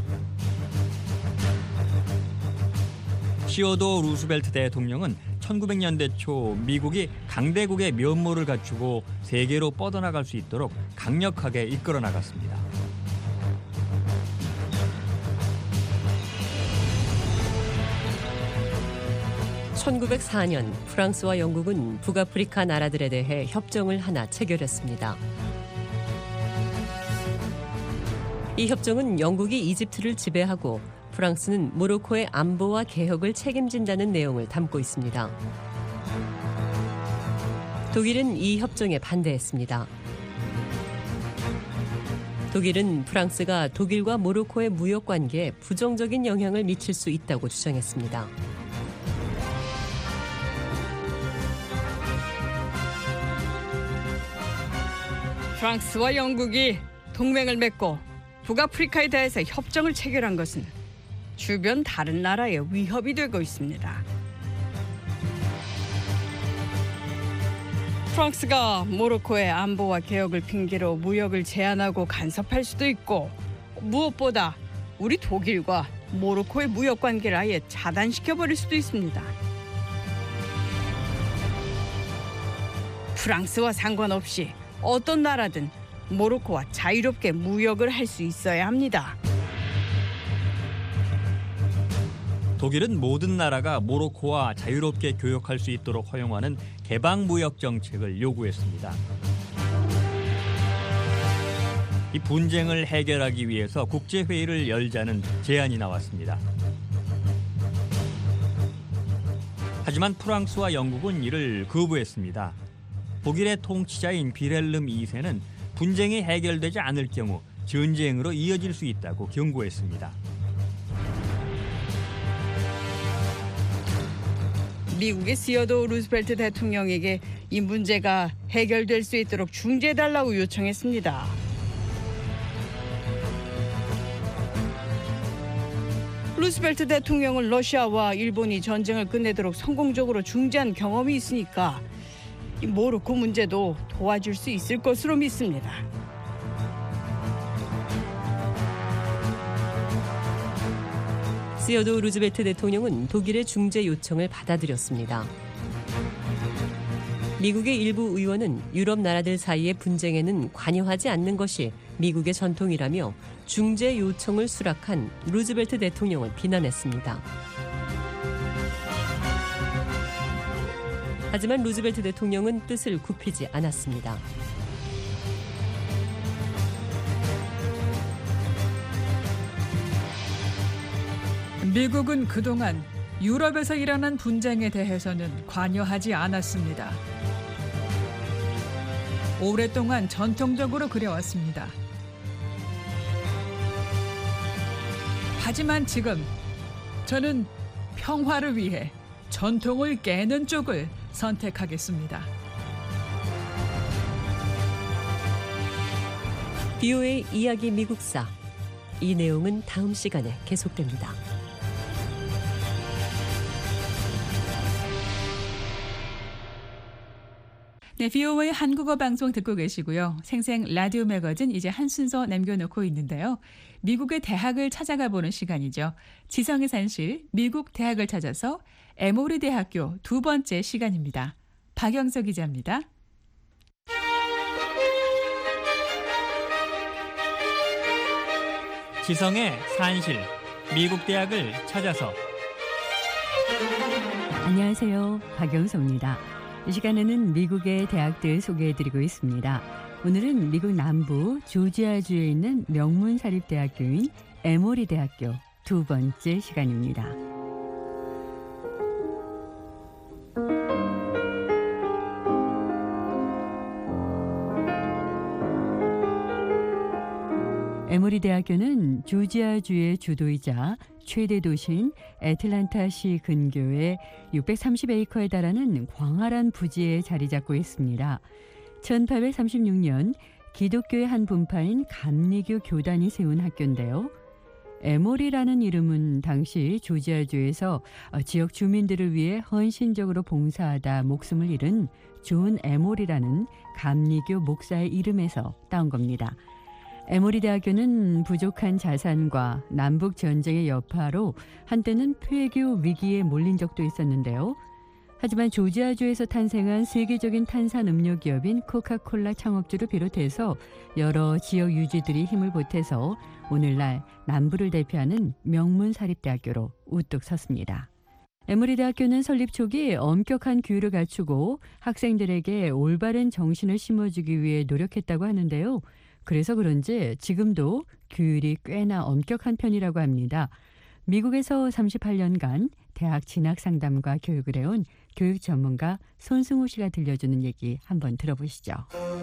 시어도 루스벨트 대통령은 1900년대 초 미국이 강대국의 면모를 갖추고 세계로 뻗어나갈 수 있도록 강력하게 이끌어 나갔습니다. (1904년) 프랑스와 영국은 북아프리카 나라들에 대해 협정을 하나 체결했습니다. 이 협정은 영국이 이집트를 지배하고 프랑스는 모로코의 안보와 개혁을 책임진다는 내용을 담고 있습니다. 독일은 이 협정에 반대했습니다. 독일은 프랑스가 독일과 모로코의 무역 관계에 부정적인 영향을 미칠 수 있다고 주장했습니다. 프랑스와 영국이 동맹을 맺고 북아프리카에 대해서 협정을 체결한 것은 주변 다른 나라에 위협이 되고 있습니다. 프랑스가 모로코의 안보와 개혁을 핑계로 무역을 제한하고 간섭할 수도 있고 무엇보다 우리 독일과 모로코의 무역 관계를 아예 차단시켜버릴 수도 있습니다. 프랑스와 상관없이 어떤 나라든 모로코와 자유롭게 무역을 할 수 있어야 합니다. 독일은 모든 나라가 모로코와 자유롭게 교역할 수 있도록 허용하는 개방무역 정책을 요구했습니다. 이 분쟁을 해결하기 위해서 국제회의를 열자는 제안이 나왔습니다. 하지만 프랑스와 영국은 이를 거부했습니다. 독일의 통치자인 빌헬름 2세는 분쟁이 해결되지 않을 경우 전쟁으로 이어질 수 있다고 경고했습니다. 미국의 시어도 루스벨트 대통령에게 이 문제가 해결될 수 있도록 중재해달라고 요청했습니다. 루스벨트 대통령은 러시아와 일본이 전쟁을 끝내도록 성공적으로 중재한 경험이 있으니까 이 모로코 문제도 도와줄 수 있을 것으로 믿습니다. 시어도 루즈벨트 대통령은 독일의 중재 요청을 받아들였습니다. 미국의 일부 의원은 유럽 나라들 사이의 분쟁에는 관여하지 않는 것이 미국의 전통이라며 중재 요청을 수락한 루즈벨트 대통령을 비난했습니다. 하지만 루즈벨트 대통령은 뜻을 굽히지 않았습니다. 미국은 그동안 유럽에서 일어난 분쟁에 대해서는 관여하지 않았습니다. 오랫동안 전통적으로 그려왔습니다. 하지만 지금 저는 평화를 위해 전통을 깨는 쪽을 선택하겠습니다. BOA 이야기 미국사. 이 내용은 다음 시간에 계속됩니다. 네, BOA 한국어 방송 듣고 계시고요. 생생 라디오 매거진 이제 한 순서 남겨놓고 있는데요. 미국의 대학을 찾아가 보는 시간이죠. 지성의 산실 미국 대학을 찾아서 에모리 대학교 두 번째 시간입니다. 박영석 기자입니다. 지성의 산실 미국 대학을 찾아서. 안녕하세요. 박영석입니다. 이 시간에는 미국의 대학들 소개해드리고 있습니다. 오늘은 미국 남부 조지아주에 있는 명문사립대학교인 에모리 대학교 두 번째 시간입니다. 에모리 대학교는 조지아주의 주도이자 최대 도시인 애틀랜타시 근교의 630에이커에 달하는 광활한 부지에 자리 잡고 있습니다. 1836년 기독교의 한 분파인 감리교 교단이 세운 학교인데요. 에모리라는 이름은 당시 조지아주에서 지역 주민들을 위해 헌신적으로 봉사하다 목숨을 잃은 존 에모리라는 감리교 목사의 이름에서 따온 겁니다. 에모리 대학교는 부족한 자산과 남북 전쟁의 여파로 한때는 폐교 위기에 몰린 적도 있었는데요. 하지만 조지아주에서 탄생한 세계적인 탄산음료 기업인 코카콜라 창업주를 비롯해서 여러 지역 유지들이 힘을 보태서 오늘날 남부를 대표하는 명문사립대학교로 우뚝 섰습니다. 에모리 대학교는 설립 초기 엄격한 규율을 갖추고 학생들에게 올바른 정신을 심어주기 위해 노력했다고 하는데요. 그래서 그런지 지금도 규율이 꽤나 엄격한 편이라고 합니다. 미국에서 38년간 대학 진학 상담과 교육을 해온 교육 전문가 손승우 씨가 들려주는 얘기 한번 들어보시죠.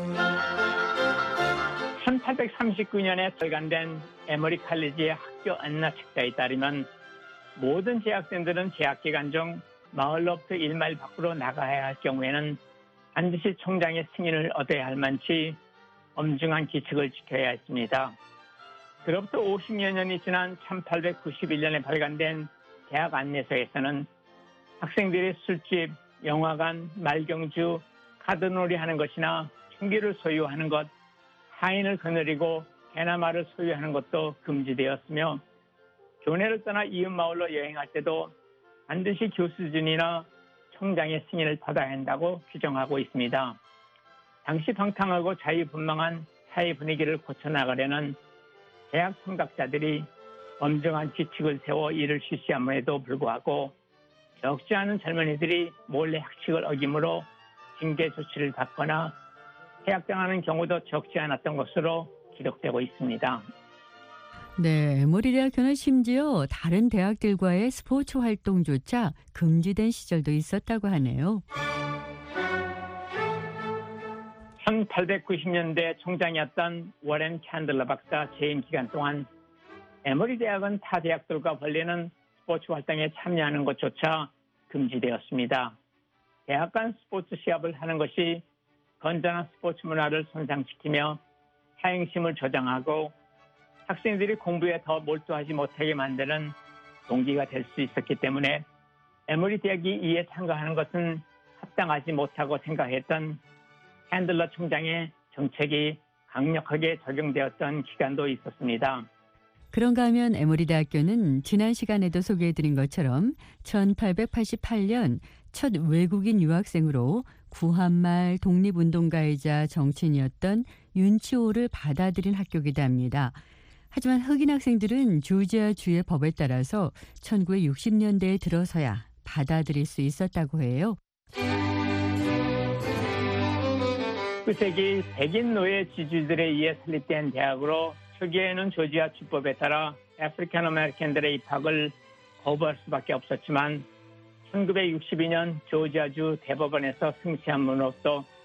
1839년에 발간된 에모리 칼리지의 학교 안내 책자에 따르면 모든 재학생들은 재학 기간 중 마을로부터 1마일 밖으로 나가야 할 경우에는 반드시 총장의 승인을 얻어야 할 만치 엄중한 규칙을 지켜야 했습니다. 그로부터 50여 년이 지난 1891년에 발간된 대학 안내서에서는 학생들이 술집, 영화관, 말경주, 카드놀이 하는 것이나 총기를 소유하는 것, 하인을 거느리고 개나 말을 소유하는 것도 금지되었으며 교내를 떠나 이웃 마을로 여행할 때도 반드시 교수진이나 총장의 승인을 받아야 한다고 규정하고 있습니다. 당시 방탕하고 자유분방한 사회 분위기를 고쳐나가려는 대학 선각자들이 엄정한 규칙을 세워 이를 실시함에도 불구하고 적지 않은 젊은이들이 몰래 학칙을 어김으로 징계 조치를 받거나 해약당하는 경우도 적지 않았던 것으로 기록되고 있습니다. 네, 에모리 대학교는 심지어 다른 대학들과의 스포츠 활동조차 금지된 시절도 있었다고 하네요. 1890년대 총장이었던 워렌 캔들러 박사 재임 기간 동안 에모리 대학은 타 대학들과 벌리는 스포츠 활동에 참여하는 것조차 금지되었습니다. 대학 간 스포츠 시합을 하는 것이 건전한 스포츠 문화를 손상시키며 사행심을 저장하고 학생들이 공부에 더 몰두하지 못하게 만드는 동기가 될 수 있었기 때문에 에모리 대학이 이에 참가하는 것은 합당하지 못하고 생각했던 캔들러 총장의 정책이 강력하게 적용되었던 기간도 있었습니다. 그런가 하면 에모리 대학교는 지난 시간에도 소개해드린 것처럼 1888년 첫 외국인 유학생으로 구한말 독립운동가이자 정치인이었던 윤치호를 받아들인 학교이기도 합니다. 하지만 흑인 학생들은 조지아주의 법에 따라서 1960년대에 들어서야 받아들일 수 있었다고 해요. 19세기 백인 노예 지주들에 의해 설립된 대학으로 초기에는 조지아 주법에 따라 아프리칸 아메리칸들의 입학을 거부할 수밖에 없었지만 1962년 조지아주 대법원에서 승시함으로써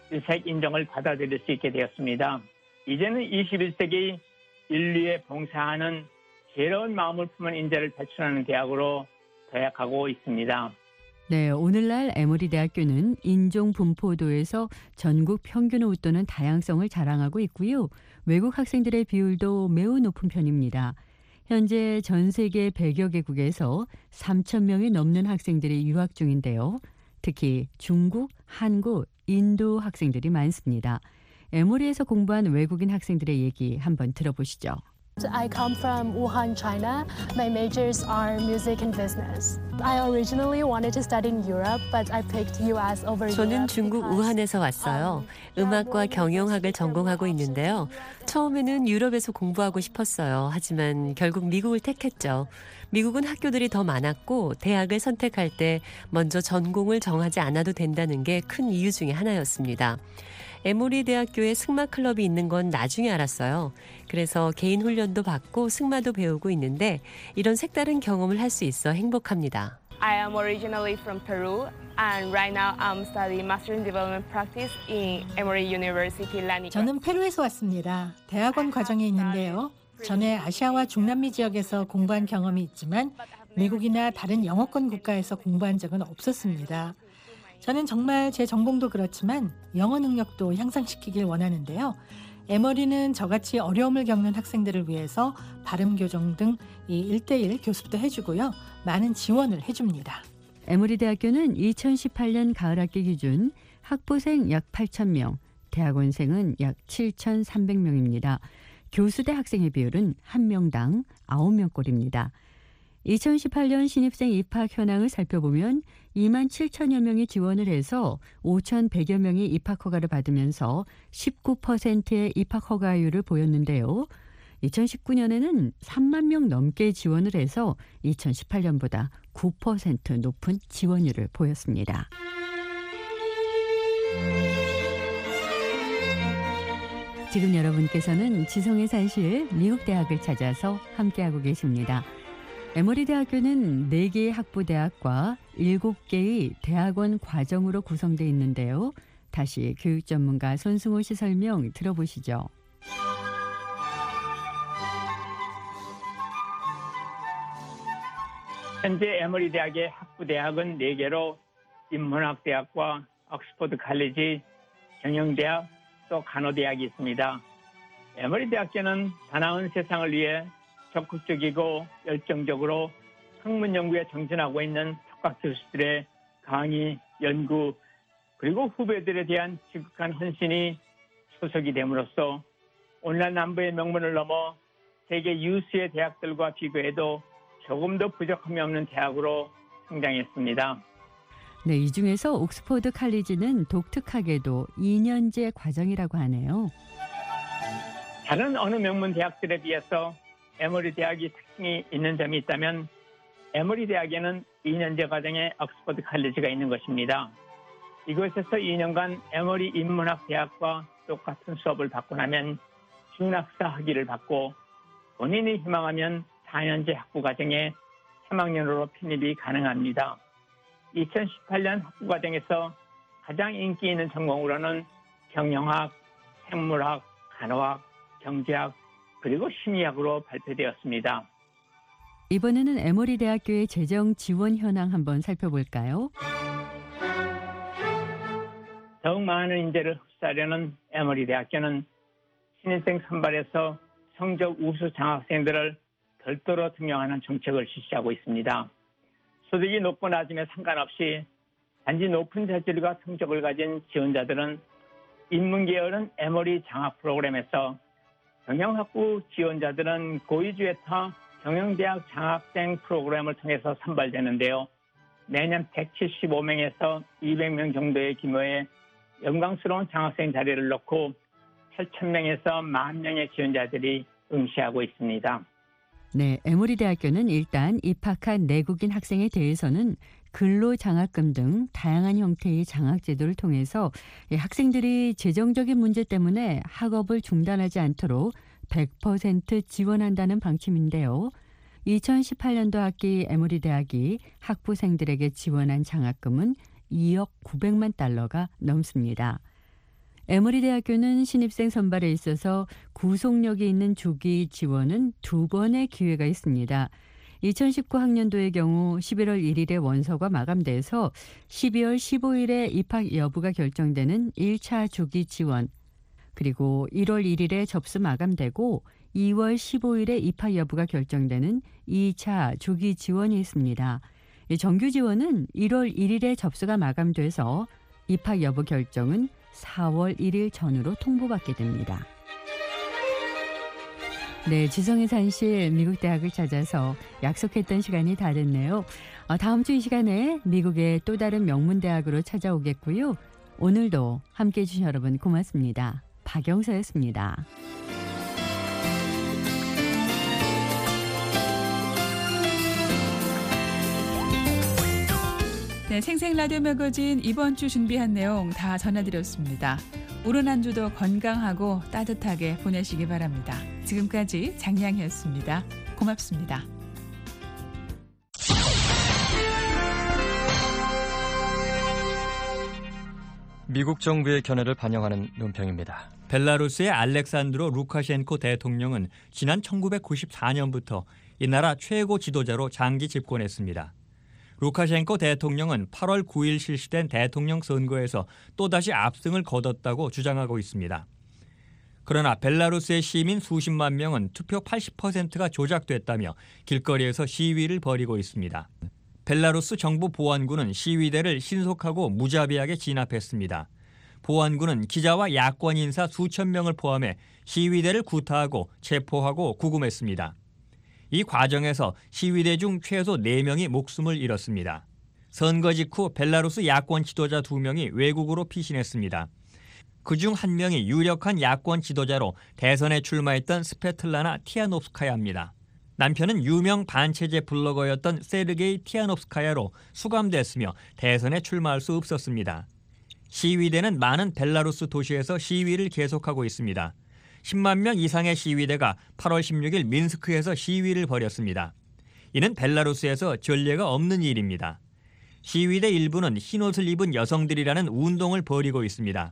일색 인정을 받아들일 수 있게 되었습니다. 이제는 21세기 인류에 봉사하는 지혜로운 마음을 품은 인재를 배출하는 대학으로 도약하고 있습니다. 네, 오늘날 에머리 대학교는 인종 분포도에서 전국 평균을 웃도는 다양성을 자랑하고 있고요. 외국 학생들의 비율도 매우 높은 편입니다. 현재 전 세계 100여 개국에서 3,000명이 넘는 학생들이 유학 중인데요. 특히 중국, 한국, 인도 학생들이 많습니다. 에머리에서 공부한 외국인 학생들의 얘기 한번 들어보시죠. I come from Wuhan, China. My majors are music and business. I originally wanted to study in Europe, but I picked US over 저는 Europe 중국 because, 우한에서 왔어요. 음악과 경영학을 전공하고 있는데요. 처음에는 유럽에서 공부하고 싶었어요. 하지만 결국 미국을 택했죠. 미국은 학교들이 더 많았고 대학을 선택할 때 먼저 전공을 정하지 않아도 된다는 게 큰 이유 중에 하나였습니다. 에모리 대학교에 승마 클럽이 있는 건 나중에 알았어요. 그래서 개인 훈련도 받고 승마도 배우고 있는데 이런 색다른 경험을 할 수 있어 행복합니다. I am originally from Peru and right now I'm studying Master in Development Practice in Emory University Lanica. 저는 페루에서 왔습니다. 대학원 과정에 있는데요. 전에 아시아와 중남미 지역에서 공부한 경험이 있지만 미국이나 다른 영어권 국가에서 공부한 적은 없었습니다. 저는 정말 제 전공도 그렇지만 영어 능력도 향상시키길 원하는데요. 에머리는 저같이 어려움을 겪는 학생들을 위해서 발음 교정 등 이 1대1 교습도 해주고요. 많은 지원을 해줍니다. 에머리 대학교는 2018년 가을 학기 기준 학부생 약 8,000명, 대학원생은 약 7,300명입니다. 교수대 학생의 비율은 1명당 9명꼴입니다. 2018년 신입생 입학 현황을 살펴보면 2만 7천여 명이 지원을 해서 5,100여 명이 입학 허가를 받으면서 19%의 입학 허가율을 보였는데요. 2019년에는 3만 명 넘게 지원을 해서 2018년보다 9% 높은 지원율을 보였습니다. 지금 여러분께서는 지성의 산실 미국 대학을 찾아서 함께하고 계십니다. 에머리 대학교는 4개의 학부대학과 7개의 대학원 과정으로 구성되어 있는데요. 다시 교육 전문가 손승호 씨 설명 들어보시죠. 현재 에머리 대학의 학부대학은 4개로 인문학대학과 옥스퍼드 칼리지, 경영대학, 또 간호대학이 있습니다. 에머리 대학교는 더 나은 세상을 위해 적극적이고 열정적으로 학문 연구에 정진하고 있는 특각 교수들의 강의, 연구, 그리고 후배들에 대한 지극한 헌신이 소속이 됨으로써 오늘날 남부의 명문을 넘어 세계 유수의 대학들과 비교해도 조금 더 부족함이 없는 대학으로 성장했습니다. 네, 이 중에서 옥스퍼드 칼리지는 독특하게도 2년제 과정이라고 하네요. 다른 어느 명문 대학들에 비해서 에머리 대학이 특징이 있는 점이 있다면 에머리 대학에는 2년제 과정의 옥스퍼드 칼리지가 있는 것입니다. 이곳에서 2년간 에머리 인문학 대학과 똑같은 수업을 받고 나면 준학사 학위를 받고 본인이 희망하면 4년제 학부 과정에 3학년으로 편입이 가능합니다. 2018년 학부 과정에서 가장 인기 있는 전공으로는 경영학, 생물학, 간호학, 경제학, 그리고 심리학으로 발표되었습니다. 이번에는 에머리 대학교의 재정 지원 현황 한번 살펴볼까요? 더욱 많은 인재를 흡수하려는 에머리 대학교는 신입생 선발에서 성적 우수 장학생들을 별도로 등용하는 정책을 실시하고 있습니다. 소득이 높고 낮음에 상관없이 단지 높은 재질과 성적을 가진 지원자들은 인문계열은 에머리 장학 프로그램에서 경영학부 지원자들은 고위주회타 경영대학 장학생 프로그램을 통해서 선발되는데요. 매년 175명에서 200명 정도의 규모의 영광스러운 장학생 자리를 놓고 8,000명에서 10,000명의 지원자들이 응시하고 있습니다. 네, 에머리 대학교는 일단 입학한 내국인 학생에 대해서는 근로장학금 등 다양한 형태의 장학제도를 통해서 학생들이 재정적인 문제 때문에 학업을 중단하지 않도록 100% 지원한다는 방침인데요. 2018년도 학기 에머리 대학이 학부생들에게 지원한 장학금은 2억 900만 달러가 넘습니다. 에머리 대학교는 신입생 선발에 있어서 구속력이 있는 조기 지원은 2번의 기회가 있습니다. 2019 학년도의 경우 11월 1일에 원서가 마감돼서 12월 15일에 입학 여부가 결정되는 1차 조기 지원, 그리고 1월 1일에 접수 마감되고 2월 15일에 입학 여부가 결정되는 2차 조기 지원이 있습니다. 정규 지원은 1월 1일에 접수가 마감돼서 입학 여부 결정은 4월 1일 전후로 통보받게 됩니다. 네, 지성의 산실 미국 대학을 찾아서 약속했던 시간이 다 됐네요. 다음 주 이 시간에 미국의 또 다른 명문 대학으로 찾아오겠고요. 오늘도 함께해 주신 여러분 고맙습니다. 박영서였습니다. 네, 생생 라디오 매거진 이번 주 준비한 내용 다 전해드렸습니다. 오른 한 주도 건강하고 따뜻하게 보내시기 바랍니다. 지금까지 장량이었습니다. 고맙습니다. 미국 정부의 견해를 반영하는 논평입니다. 벨라루스의 알렉산드로 루카셴코 대통령은 지난 1994년부터 이 나라 최고 지도자로 장기 집권했습니다. 루카셴코 대통령은 8월 9일 실시된 대통령 선거에서 또다시 압승을 거뒀다고 주장하고 있습니다. 그러나 벨라루스의 시민 수십만 명은 투표 80%가 조작됐다며 길거리에서 시위를 벌이고 있습니다. 벨라루스 정부 보안군은 시위대를 신속하고 무자비하게 진압했습니다. 보안군은 기자와 야권 인사 수천 명을 포함해 시위대를 구타하고 체포하고 구금했습니다. 이 과정에서 시위대 중 최소 4명이 목숨을 잃었습니다. 선거 직후 벨라루스 야권 지도자 2명이 외국으로 피신했습니다. 그중 한 명이 유력한 야권 지도자로 대선에 출마했던 스페틀라나 티아노프스카야입니다. 남편은 유명 반체제 블로거였던 세르게이 티아노프스카야로 수감됐으며 대선에 출마할 수 없었습니다. 시위대는 많은 벨라루스 도시에서 시위를 계속하고 있습니다. 10만 명 이상의 시위대가 8월 16일 민스크에서 시위를 벌였습니다. 이는 벨라루스에서 전례가 없는 일입니다. 시위대 일부는 흰옷을 입은 여성들이라는 운동을 벌이고 있습니다.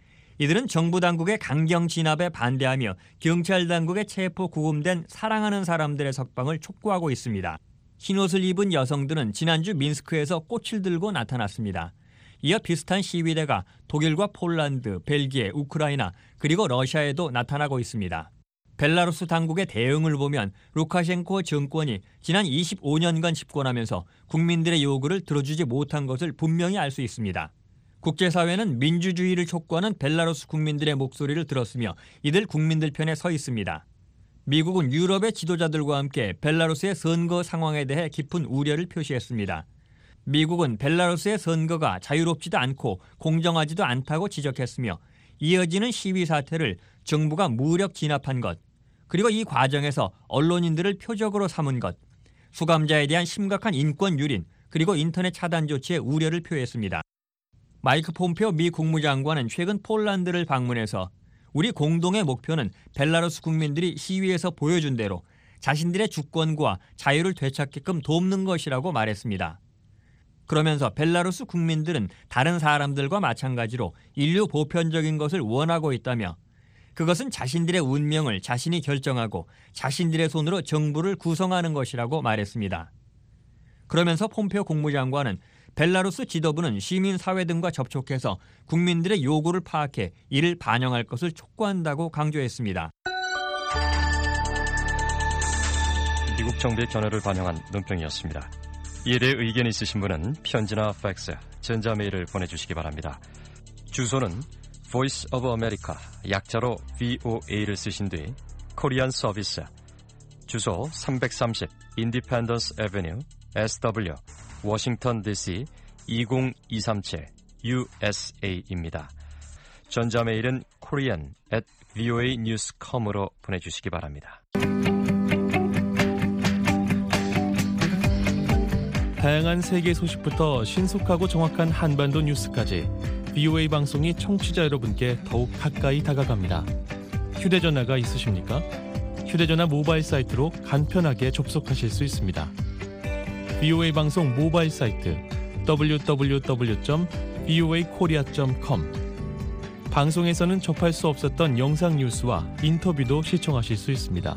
이들은 정부 당국의 강경 진압에 반대하며 경찰 당국의 체포 구금된 사랑하는 사람들의 석방을 촉구하고 있습니다. 흰옷을 입은 여성들은 지난주 민스크에서 꽃을 들고 나타났습니다. 이어 비슷한 시위대가 독일과 폴란드, 벨기에, 우크라이나 그리고 러시아에도 나타나고 있습니다. 벨라루스 당국의 대응을 보면 루카셴코 정권이 지난 25년간 집권하면서 국민들의 요구를 들어주지 못한 것을 분명히 알 수 있습니다. 국제사회는 민주주의를 촉구하는 벨라루스 국민들의 목소리를 들었으며 이들 국민들 편에 서 있습니다. 미국은 유럽의 지도자들과 함께 벨라루스의 선거 상황에 대해 깊은 우려를 표시했습니다. 미국은 벨라루스의 선거가 자유롭지도 않고 공정하지도 않다고 지적했으며 이어지는 시위 사태를 정부가 무력 진압한 것, 그리고 이 과정에서 언론인들을 표적으로 삼은 것, 수감자에 대한 심각한 인권 유린, 그리고 인터넷 차단 조치에 우려를 표했습니다. 마이크 폼페오 미 국무장관은 최근 폴란드를 방문해서 우리 공동의 목표는 벨라루스 국민들이 시위에서 보여준 대로 자신들의 주권과 자유를 되찾게끔 돕는 것이라고 말했습니다. 그러면서 벨라루스 국민들은 다른 사람들과 마찬가지로 인류 보편적인 것을 원하고 있다며 그것은 자신들의 운명을 자신이 결정하고 자신들의 손으로 정부를 구성하는 것이라고 말했습니다. 그러면서 폼페오 국무장관은 벨라루스 지도부는 시민사회 등과 접촉해서 국민들의 요구를 파악해 이를 반영할 것을 촉구한다고 강조했습니다. 미국 정부의 견해를 반영한 논평이었습니다. 이에 대해 의견 있으신 분은 편지나 팩스, 전자메일을 보내주시기 바랍니다. 주소는 Voice of America, 약자로 VOA를 쓰신 뒤 코리안 서비스, 주소 330 Independence Avenue, SW, 워싱턴 DC 20237 USA입니다. 전자메일은 korean@voanews.com으로 보내주시기 바랍니다. 다양한 세계 소식부터 신속하고 정확한 한반도 뉴스까지 VOA 방송이 청취자 여러분께 더욱 가까이 다가갑니다. 휴대전화가 있으십니까? 휴대전화 모바일 사이트로 간편하게 접속하실 수 있습니다. VOA 방송 모바일 사이트 www.voakorea.com 방송에서는 접할 수 없었던 영상 뉴스와 인터뷰도 시청하실 수 있습니다.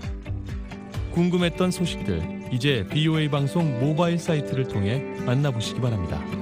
궁금했던 소식들, 이제 BOA 방송 모바일 사이트를 통해 만나보시기 바랍니다.